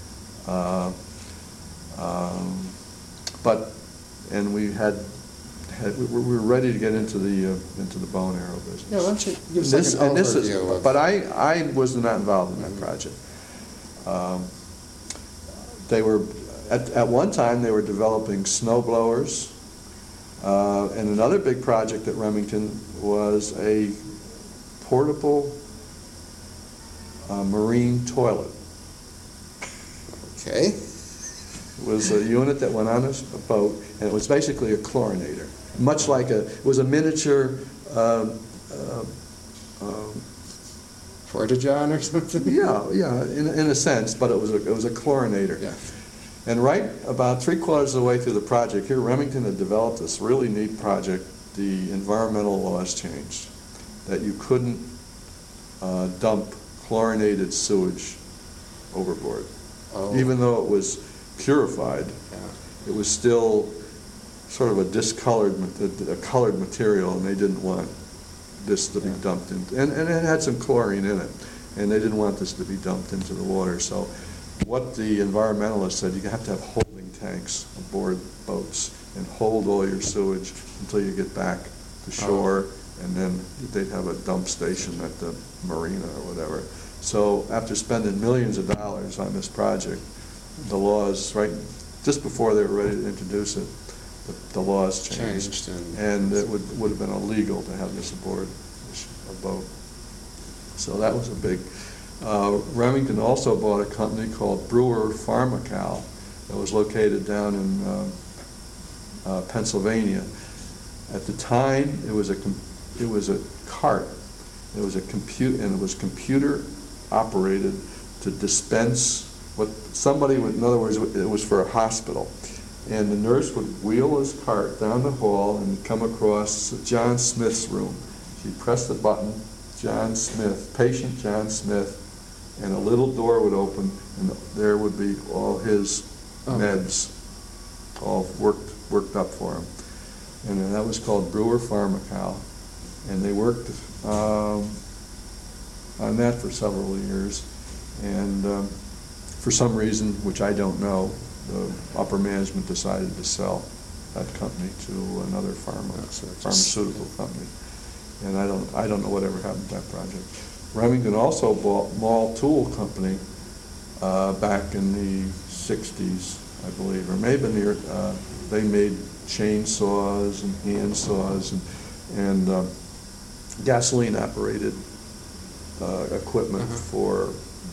and we were ready to get into the bow and arrow business. Yeah, why don't you give us an overview of... But I was not involved in that project. They were at one time they were developing snow blowers, and another big project at Remington was a portable marine toilet. Okay. It was a unit that went on a boat, and it was basically a chlorinator. Much like it was a miniature Porta-John or something? Yeah, in a sense, but it was a chlorinator. Yeah. And right about 3/4 of the way through the project here, Remington had developed this really neat project. The environmental laws changed, that you couldn't dump chlorinated sewage overboard. Oh. Even though it was purified, it was still sort of a colored material, and they didn't want this to be dumped in. And it had some chlorine in it, and they didn't want this to be dumped into the water. So what the environmentalists said, you have to have holding tanks aboard boats and hold all your sewage until you get back to shore, and then they'd have a dump station at the marina or whatever. So after spending millions of dollars on this project, the laws, right just before they were ready to introduce it, the laws changed, and it would have been illegal to have this aboard a boat. So that was a big. Remington also bought a company called Brewer Pharmacal that was located down in Pennsylvania. At the time, it was a cart. It was and it was computer operated to dispense what somebody would. In other words, it was for a hospital. And the nurse would wheel his cart down the hall and come across John Smith's room. She'd press the button, John Smith, patient John Smith, and a little door would open, and there would be all his meds, all worked up for him. And then that was called Brewer Pharmacal, and they worked on that for several years. And for some reason, which I don't know, the upper management decided to sell that company to another pharmaceutical company. And I don't know whatever happened to that project. Remington also bought Mall Tool Company back in the 60s, I believe, or maybe near. They made chainsaws and hand saws and gasoline-operated equipment for,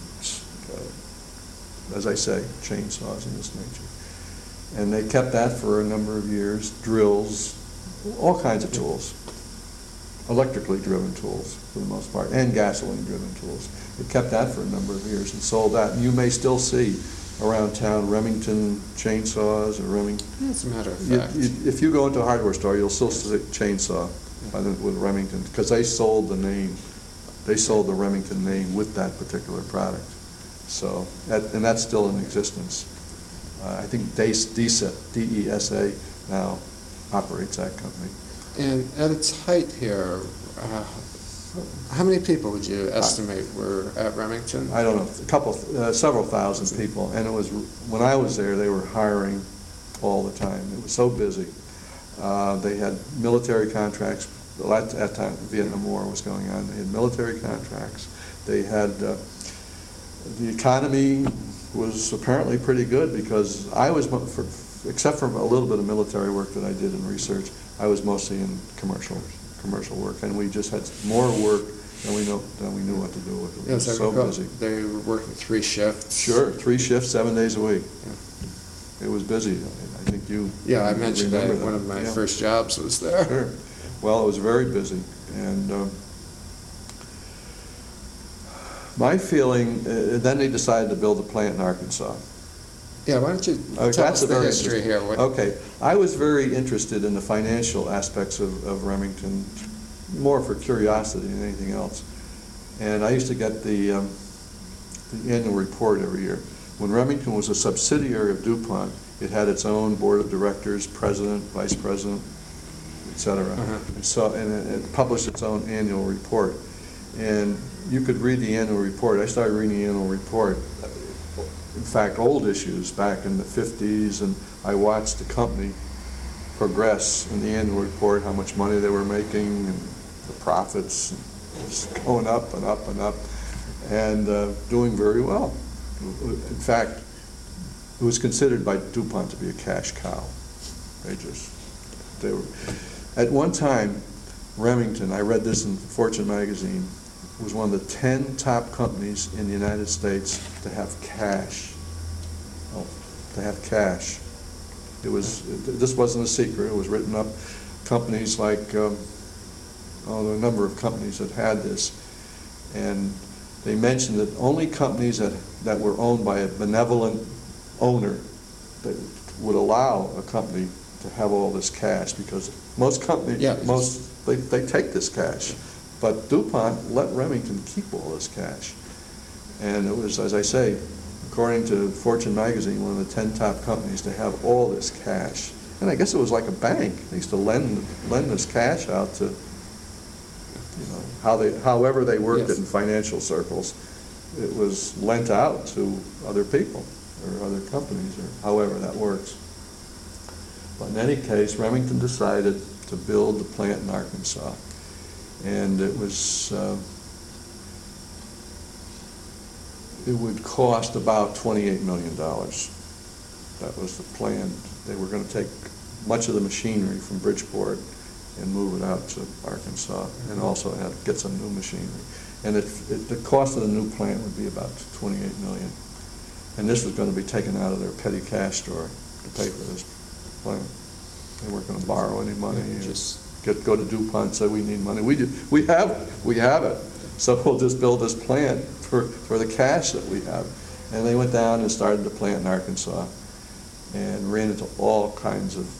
as I say, chainsaws and this nature. And they kept that for a number of years. Drills, all kinds of tools. Electrically driven tools for the most part, and gasoline driven tools. It kept that for a number of years and sold that. And you may still see around town Remington chainsaws or Remington. As a matter of fact. If you go into a hardware store, you'll still see a chainsaw with Remington, because they sold the name. They sold the Remington name with that particular product. So, and that's still in existence. I think DESA, D-E-S-A, now operates that company. And at its height here, how many people would you estimate were at Remington? I don't know, several thousand people. And it was, when I was there, they were hiring all the time. It was so busy. They had military contracts. At that time, the Vietnam War was going on. They had military contracts. They had, the economy was apparently pretty good, because I was, except for a little bit of military work that I did in research, I was mostly in commercial work, and we just had more work than we knew what to do with. It was so busy. They were working 3 shifts. Sure, 3 shifts, 7 days a week. Yeah. It was busy. I think you. Yeah, I mentioned that one of my first jobs was there. Sure. Well, it was very busy, and my feeling. Then they decided to build a plant in Arkansas. Yeah, why don't you tell us the history here? Okay, I was very interested in the financial aspects of Remington, more for curiosity than anything else. And I used to get the annual report every year. When Remington was a subsidiary of DuPont, it had its own board of directors, president, vice president, et cetera. And it published its own annual report. And you could read the annual report. I started reading the annual report. In fact, old issues back in the 50s, and I watched the company progress in the annual report, how much money they were making, and the profits just going up and up and up, and doing very well. In fact, it was considered by DuPont to be a cash cow. They were. At one time, Remington, I read this in Fortune magazine, was one of the 10 top companies in the United States to have cash. This wasn't a secret. It was written up. Companies like, there were a number of companies that had this, and they mentioned that only companies that were owned by a benevolent owner that would allow a company to have all this cash, because most companies, they take this cash. But DuPont let Remington keep all this cash. And it was, as I say, according to Fortune magazine, one of the 10 top companies to have all this cash. And I guess it was like a bank. They used to lend this cash out to, however they worked it in financial circles. It was lent out to other people or other companies, or however that works. But in any case, Remington decided to build the plant in Arkansas. And it was, it would cost about $28 million. That was the plan. They were going to take much of the machinery from Bridgeport and move it out to Arkansas, and also get some new machinery. And the cost of the new plant would be about $28 million. And this was going to be taken out of their petty cash store to pay for this plant. They weren't going to borrow any money. Go to DuPont and say, we need money. We have it. So we'll just build this plant for the cash that we have. And they went down and started the plant in Arkansas and ran into all kinds of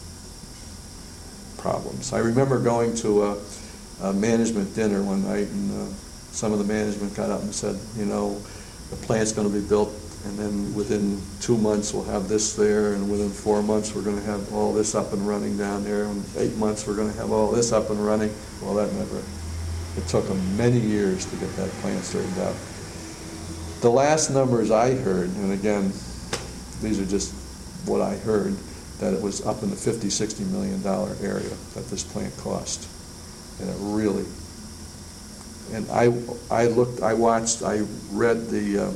problems. I remember going to a management dinner one night, and some of the management got up and said, you know, the plant's going to be built, and then within 2 months we'll have this there, and within 4 months we're going to have all this up and running down there, and 8 months we're going to have all this up and running. Well, that never, it took them many years to get that plant straightened out. The last numbers I heard, and again, these are just what I heard, that it was up in the $50–60 million area that this plant cost. And it really, and I looked, I watched, I read the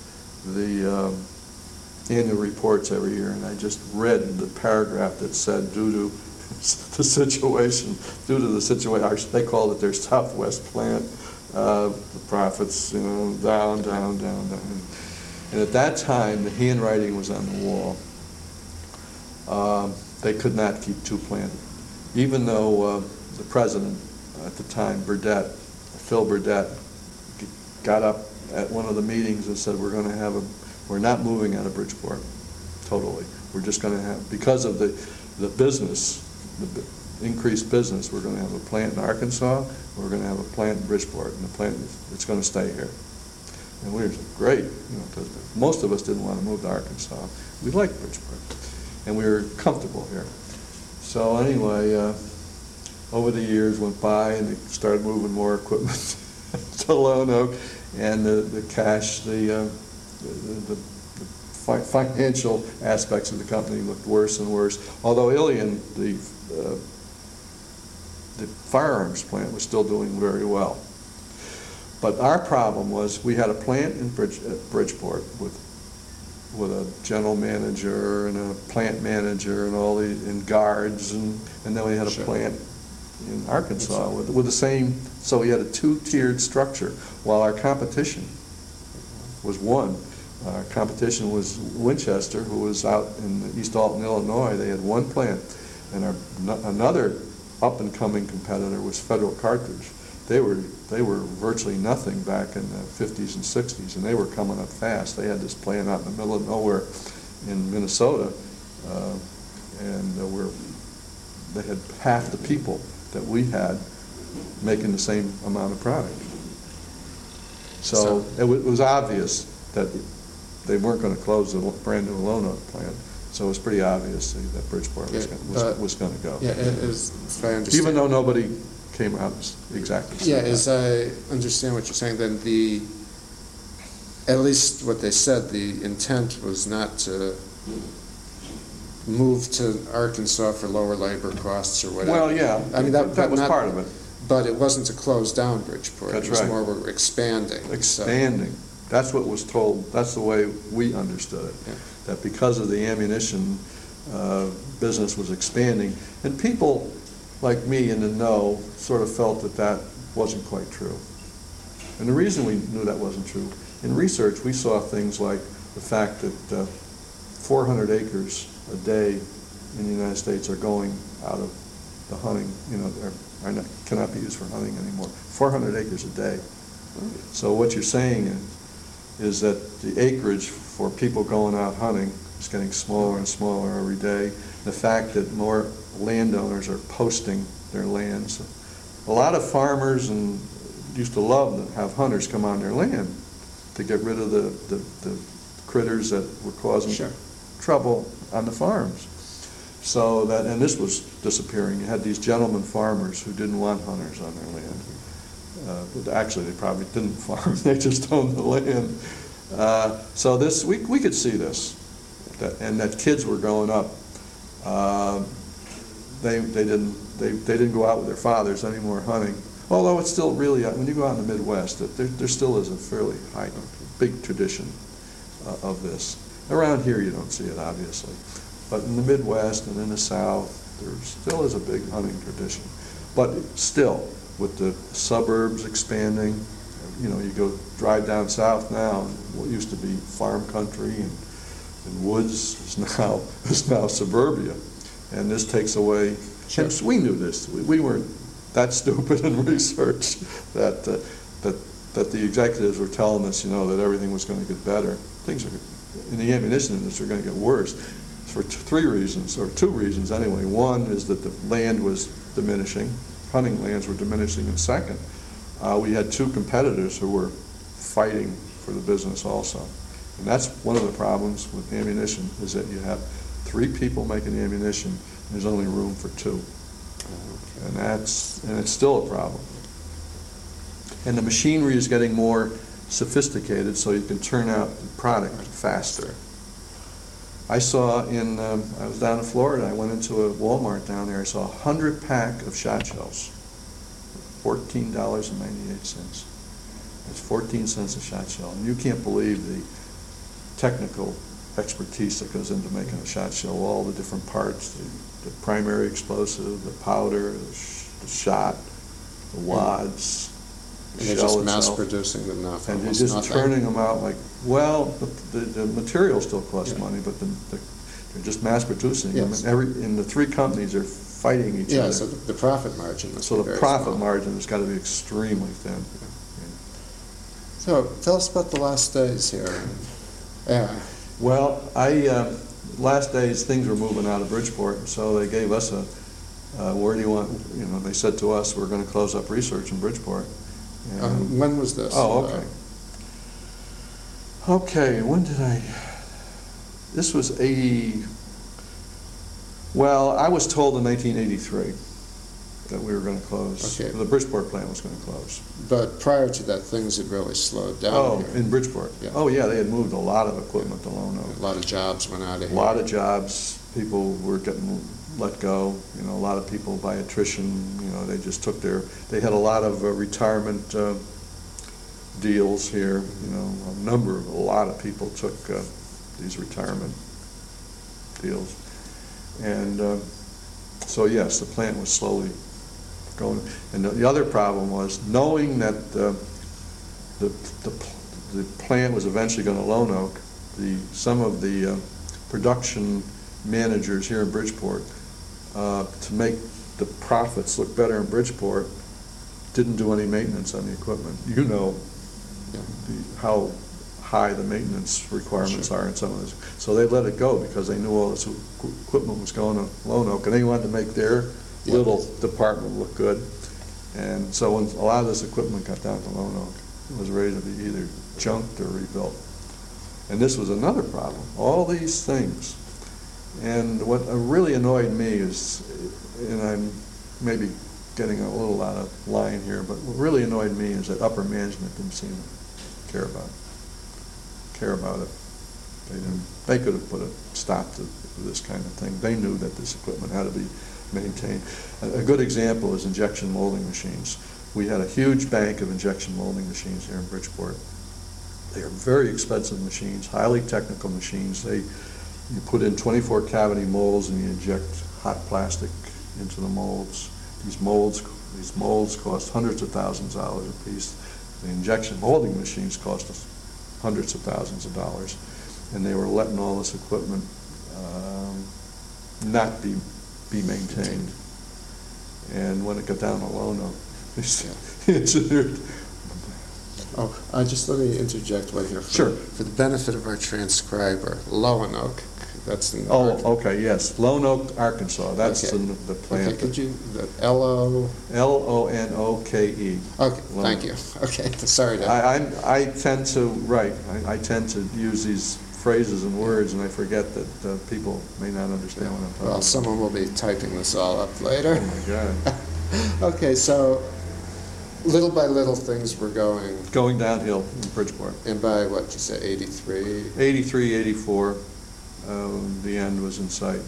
annual reports every year, and I just read the paragraph that said, due to the situation, they called it their Southwest plant, the profits, you know, down, down, down, down. And at that time, the handwriting was on the wall. They could not keep two plants. Even though the president at the time, Phil Burdett, got up at one of the meetings and said, we're not moving out of Bridgeport, totally. We're just going to have, because of the business, the increased business, we're going to have a plant in Arkansas, we're going to have a plant in Bridgeport, and the plant, it's going to stay here. And we were great, you know, because most of us didn't want to move to Arkansas. We liked Bridgeport, and we were comfortable here. So anyway, over the years went by, and they started moving more equipment to Lone Oak, and the cash, the financial aspects of the company looked worse and worse. Although Ilion, the firearms plant, was still doing very well. But our problem was we had a plant in Bridgeport with a general manager and a plant manager and all and guards, and then we had a plant in Arkansas with the same. So we had a two-tiered structure, while our competition was one. Our competition was Winchester, who was out in East Alton, Illinois. They had one plant, and another up-and-coming competitor was Federal Cartridge. They were virtually nothing back in the 50s and 60s, and they were coming up fast. They had this plant out in the middle of nowhere in Minnesota, and they had half the people that we had making the same amount of product. So it was obvious that they weren't going to close the brand new Lone Oak plant. So it was pretty obvious that Bridgeport was going to go. Yeah, if I understand. Even though nobody came out exactly the same. Yeah, as I understand what you're saying, then at least what they said, the intent was not to move to Arkansas for lower labor costs or whatever. Well, yeah, I mean, that was part of it. But it wasn't to close down Bridgeport. That's it was right. more we're expanding. Expanding. So. That's what was told. That's the way we understood it. Yeah. That because of the ammunition business was expanding, and people like me in the know sort of felt that wasn't quite true. And the reason we knew that wasn't true, in research we saw things like the fact that 400 acres a day in the United States are going out of the hunting, you know, cannot be used for hunting anymore. 400 acres a day. So what you're saying is that the acreage for people going out hunting is getting smaller and smaller every day. The fact that more landowners are posting their lands. A lot of farmers used to love to have hunters come on their land to get rid of the critters that were causing trouble on the farms. So and this was disappearing. You had these gentleman farmers who didn't want hunters on their land. But actually, they probably didn't farm; they just owned the land. So we could see this, and that kids were growing up. They didn't go out with their fathers anymore hunting. Although it's still really, when you go out in the Midwest, there still is a fairly big tradition of this. Around here you don't see it, obviously. But in the Midwest and in the South, there still is a big hunting tradition. But still, with the suburbs expanding, you know, you go drive down south now, and what used to be farm country and woods is now suburbia. And this takes away, and we knew this, we weren't that stupid in research that the executives were telling us, you know, that everything was going to get better. Things in the ammunition industry are going to get worse for two reasons anyway. One is that the land was diminishing, hunting lands were diminishing, and second, we had two competitors who were fighting for the business also. And that's one of the problems with ammunition, is that you have 3 people making the ammunition, and there's only room for 2. And it's still a problem. And the machinery is getting more sophisticated, so you can turn out the product faster. I was down in Florida, I went into a Walmart down there, I saw a 100-pack of shot shells, $14.98. It's 14 cents a shot shell. And you can't believe the technical expertise that goes into making a shot shell, all the different parts, the primary explosive, the powder, the shot, the wads, And they're just mass-producing them now for and you're almost just nothing. turning them out like, well, the material still costs money, but they're just mass-producing them. Yes. And the 3 companies are fighting each other. Yeah, so the profit margin must So be the very profit small. margin has got to be extremely thin. So tell us about the last days here. Yeah. Well, last days, things were moving out of Bridgeport, so they gave us where do you want, they said to us, we're going to close up research in Bridgeport. And When was this? Oh, okay. Okay, when did this was well, I was told in 1983 that we were going to close. Okay. The Bridgeport plant was going to close. But prior to that, things had really slowed down Oh, here. in Bridgeport? Yeah. Oh, yeah, they had moved a lot of equipment to Lone Oak. A lot of jobs went out of A here. lot of jobs, people were getting let go, a lot of people by attrition, they just took they had a lot of retirement deals here, a lot of people took these retirement deals. And so yes, the plant was slowly going. And the other problem was, knowing that the plant was eventually going to Lone Oak, some of the production managers here in Bridgeport, to make the profits look better in Bridgeport, didn't do any maintenance on the equipment. How high the maintenance requirements are in some of this. So they let it go because they knew all this equipment was going to Lone Oak, and they wanted to make their little department look good. And so when a lot of this equipment got down to Lone Oak, it was ready to be either junked or rebuilt. And this was another problem. All these things. And what really annoyed me is, and I'm maybe getting a little out of line here, but what really annoyed me is that upper management didn't seem to care about it. They could have put a stop to this kind of thing. They knew that this equipment had to be maintained. A good example is injection molding machines. We had a huge bank of injection molding machines here in Bridgeport. They are very expensive machines, highly technical machines. You put in 24 cavity molds and you inject hot plastic into the molds. These molds cost hundreds of thousands of dollars a piece. The injection molding machines cost us hundreds of thousands of dollars. And they were letting all this equipment not be maintained. And when it got down to Lone Oak, just let me interject right here. Sure. For the benefit of our transcriber, Lone Oak, that's in okay, yes. Lone Oak, Arkansas. That's Okay. the plant. Okay, could you, L-O? Lonoke. Okay, thank you. Okay, sorry to... I tend to use these phrases and words, and I forget that people may not understand what I'm talking Well, about. someone will be typing this all up later. Oh my God. Okay, so little by little things were going, Going downhill in Bridgeport. and by what you say, 83? 83, 84, the end was in sight.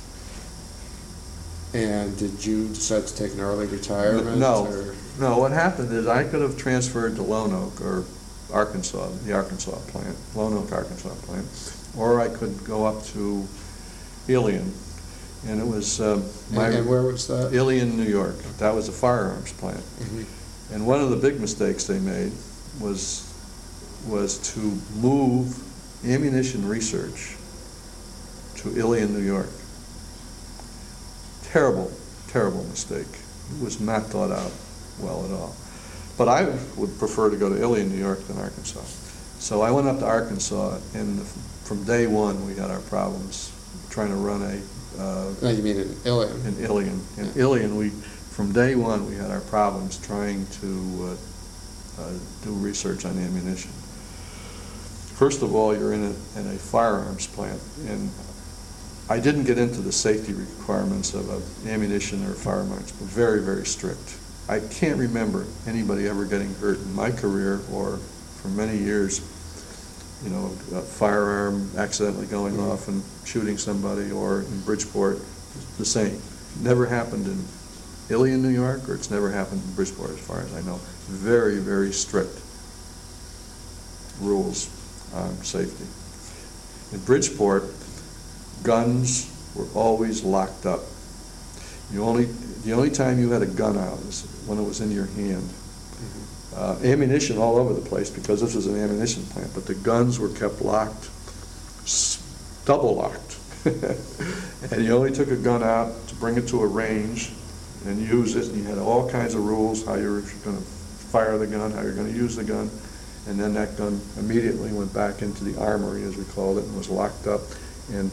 And did you decide to take an early retirement? No, or- no. What happened is I could have transferred to Lone Oak or Arkansas, the Arkansas plant, Lone Oak, Arkansas plant, or I could go up to Ilion, and it was And where was that? Ilion, New York. That was a firearms plant, Mhm. and one of the big mistakes they made was to move ammunition research to Ilion, New York. Terrible, terrible mistake. It was not thought out well at all. But I would prefer to go to Ilion, New York than Arkansas. So I went up to Arkansas, and from day one we had our problems trying to run No, you mean in Ilion? in Ilion. In Yeah. Ilion, from day one we had our problems trying to do research on ammunition. First of all, you're in a firearms plant, and I didn't get into the safety requirements of ammunition or firearms, but very, very strict. I can't remember anybody ever getting hurt in my career or for many years, you know, a firearm accidentally going off and shooting somebody, or in Bridgeport, the same. Never happened in Ilion, New York, or it's never happened in Bridgeport as far as I know. Very, very strict rules on safety. In Bridgeport, guns were always locked up. The only time you had a gun out is when it was in your hand. Ammunition all over the place, because this was an ammunition plant, but the guns were kept locked, double locked. And you only took a gun out to bring it to a range and use it, and you had all kinds of rules, how you were going to fire the gun, how you're going to use the gun, and then that gun immediately went back into the armory, as we called it, and was locked up, and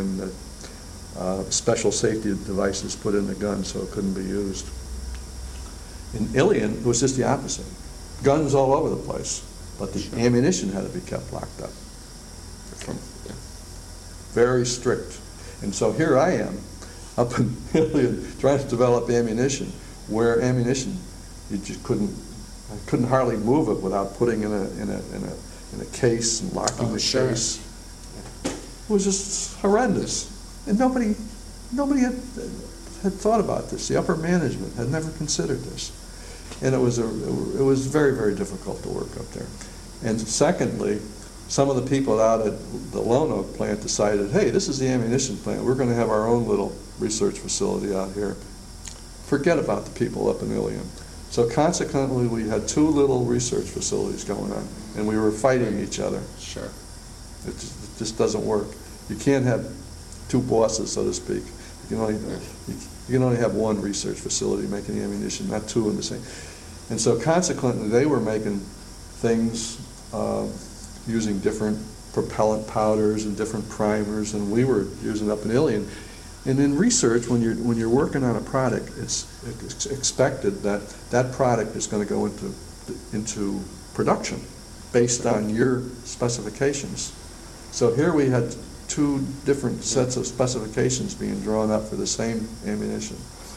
special safety devices put in the gun so it couldn't be used. In Ilion, it was just the opposite. Guns all over the place, but the ammunition had to be kept locked up. Very strict. And so here I am, up in Ilion, trying to develop ammunition, where ammunition, you just I couldn't hardly move it without putting in a case and locking the case. It was just horrendous. And nobody had thought about this. The upper management had never considered this. And it was very, very difficult to work up there. And secondly, some of the people out at the Lone Oak plant decided, hey, this is the ammunition plant. We're going to have our own little research facility out here. Forget about the people up in Ilion. So consequently, we had two little research facilities going on, and we were fighting each other. Sure. It just doesn't work. You can't have two bosses, so to speak. You can only have one research facility making ammunition, not two in the same. And so consequently, they were making things using different propellant powders and different primers, and we were using up in Ilion. And in research, when you're working on a product, it's expected that that product is going to go into production based on your specifications. So here we had two different sets of specifications being drawn up for the same ammunition.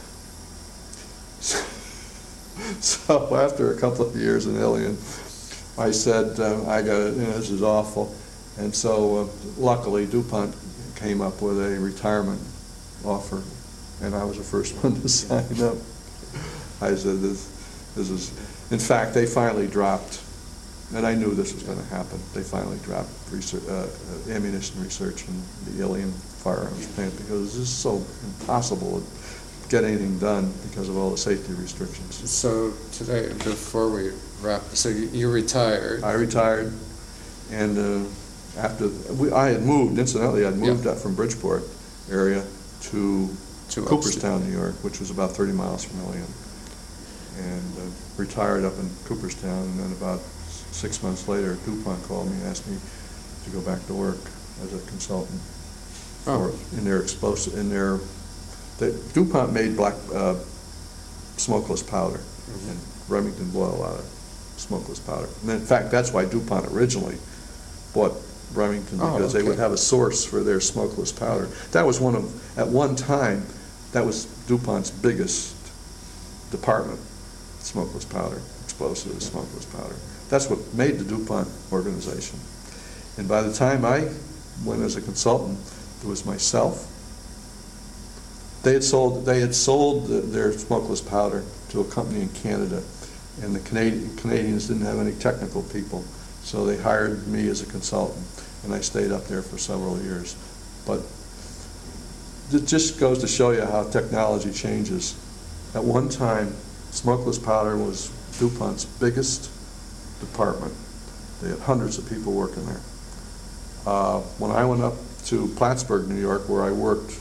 So after a couple of years in Ilion, I said, I got it, this is awful. And so luckily DuPont came up with a retirement offer, and I was the first one to sign up. I said, this is, in fact, they finally dropped, and I knew this was going to happen, they finally dropped research, ammunition research in the Ilion firearms plant, because it's so impossible to get anything done because of all the safety restrictions. So today, before we wrap, so you retired. I retired, and I had moved, incidentally, I'd moved up from Bridgeport area to Cooperstown, New York, which was about 30 miles from Ilion, and retired up in Cooperstown, and then about 6 months later, DuPont called me and asked me to go back to work as a consultant in their explosive, DuPont made black smokeless powder, and Remington bought a lot of smokeless powder. And in fact, that's why DuPont originally bought Remington, because they would have a source for their smokeless powder. That was at one time, that was DuPont's biggest department, smokeless powder, explosives, smokeless powder. That's what made the DuPont organization. And by the time I went as a consultant, it was myself. They had sold their smokeless powder to a company in Canada, and the Canadians didn't have any technical people, so they hired me as a consultant, and I stayed up there for several years. But it just goes to show you how technology changes. At one time, smokeless powder was DuPont's biggest department. They had hundreds of people working there. When I went up to Plattsburgh, New York, where I worked,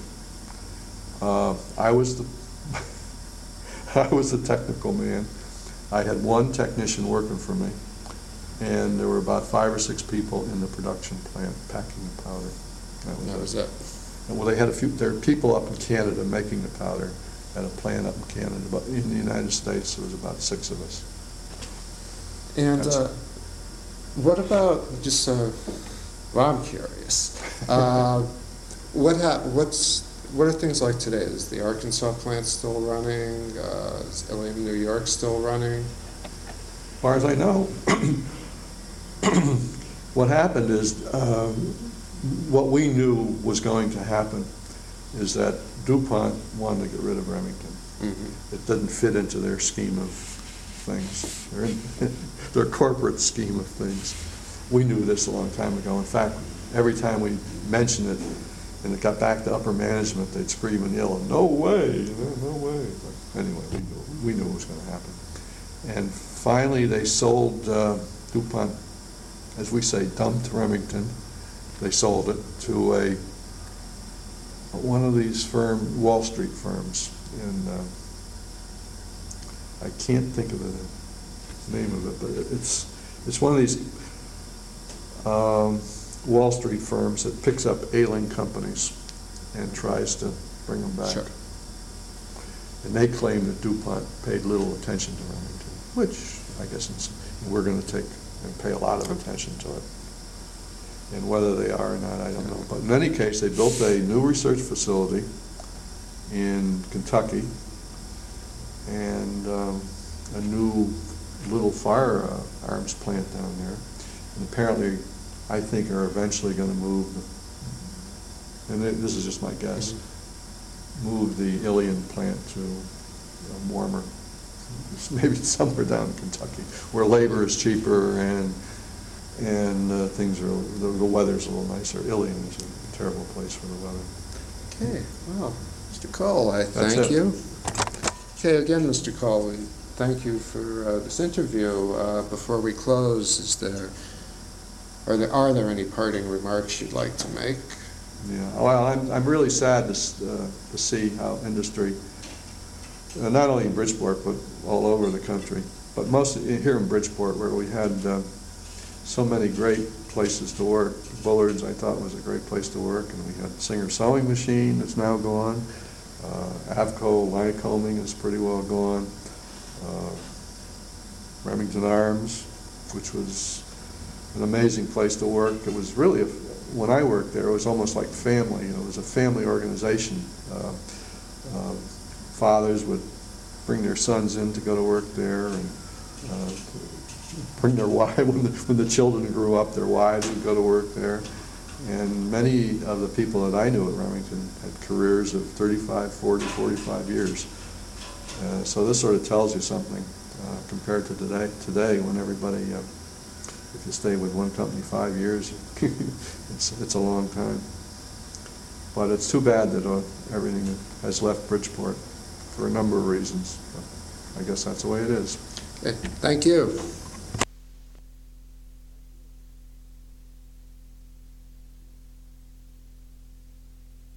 I was the technical man. I had one technician working for me, and there were about 5 or 6 people in the production plant packing the powder. That was it. And well, there were people up in Canada making the powder at a plant up in Canada, but in the United States there was about 6 of us. And That's- what about, just well, I'm curious. What are things like today? Is the Arkansas plant still running? Is Ilium, New York still running? As far as I know, what happened is, what we knew was going to happen is that DuPont wanted to get rid of Remington. Mm-hmm. It didn't fit into their scheme of things, their corporate scheme of things. We knew this a long time ago. In fact, every time we mentioned it and it got back to upper management, they'd scream and yell, "No way, no way." But anyway, we knew it was going to happen. And finally, they sold DuPont, as we say, dumped Remington. They sold it to one of these Wall Street firms, and I can't think of the name of it, but it's one of these Wall Street firms that picks up ailing companies and tries to bring them back. Sure. And they claim that DuPont paid little attention to Remington, which I guess we're going to take and pay a lot of attention to it. And whether they are or not, I don't know. But in any case, they built a new research facility in Kentucky and a new little firearms plant down there. And apparently, I think are eventually going to move, and this is just my guess, move the Ilium plant to warmer, maybe somewhere down in Kentucky, where labor is cheaper and things are, the weather's a little nicer. Ilium is a terrible place for the weather. Okay, well, Mr. Cole, I That's thank it. you. Okay, again, Mr. Cole, we thank you for this interview. Before we close, are there any parting remarks you'd like to make? Yeah, well, I'm really sad to see how industry, not only in Bridgeport, but all over the country, but mostly here in Bridgeport, where we had so many great places to work. Bullard's, I thought, was a great place to work, and we had Singer Sewing Machine that's now gone. Avco Lycoming is pretty well gone. Remington Arms, which was an amazing place to work. It was really, when I worked there, it was almost like family. It was a family organization. Fathers would bring their sons in to go to work there, and bring their wives, when the children grew up, their wives would go to work there. And many of the people that I knew at Remington had careers of 35, 40, 45 years. So this sort of tells you something compared to today when everybody, if you stay with one company 5 years, it's a long time. But it's too bad that everything has left Bridgeport for a number of reasons. But I guess that's the way it is. Okay, thank you.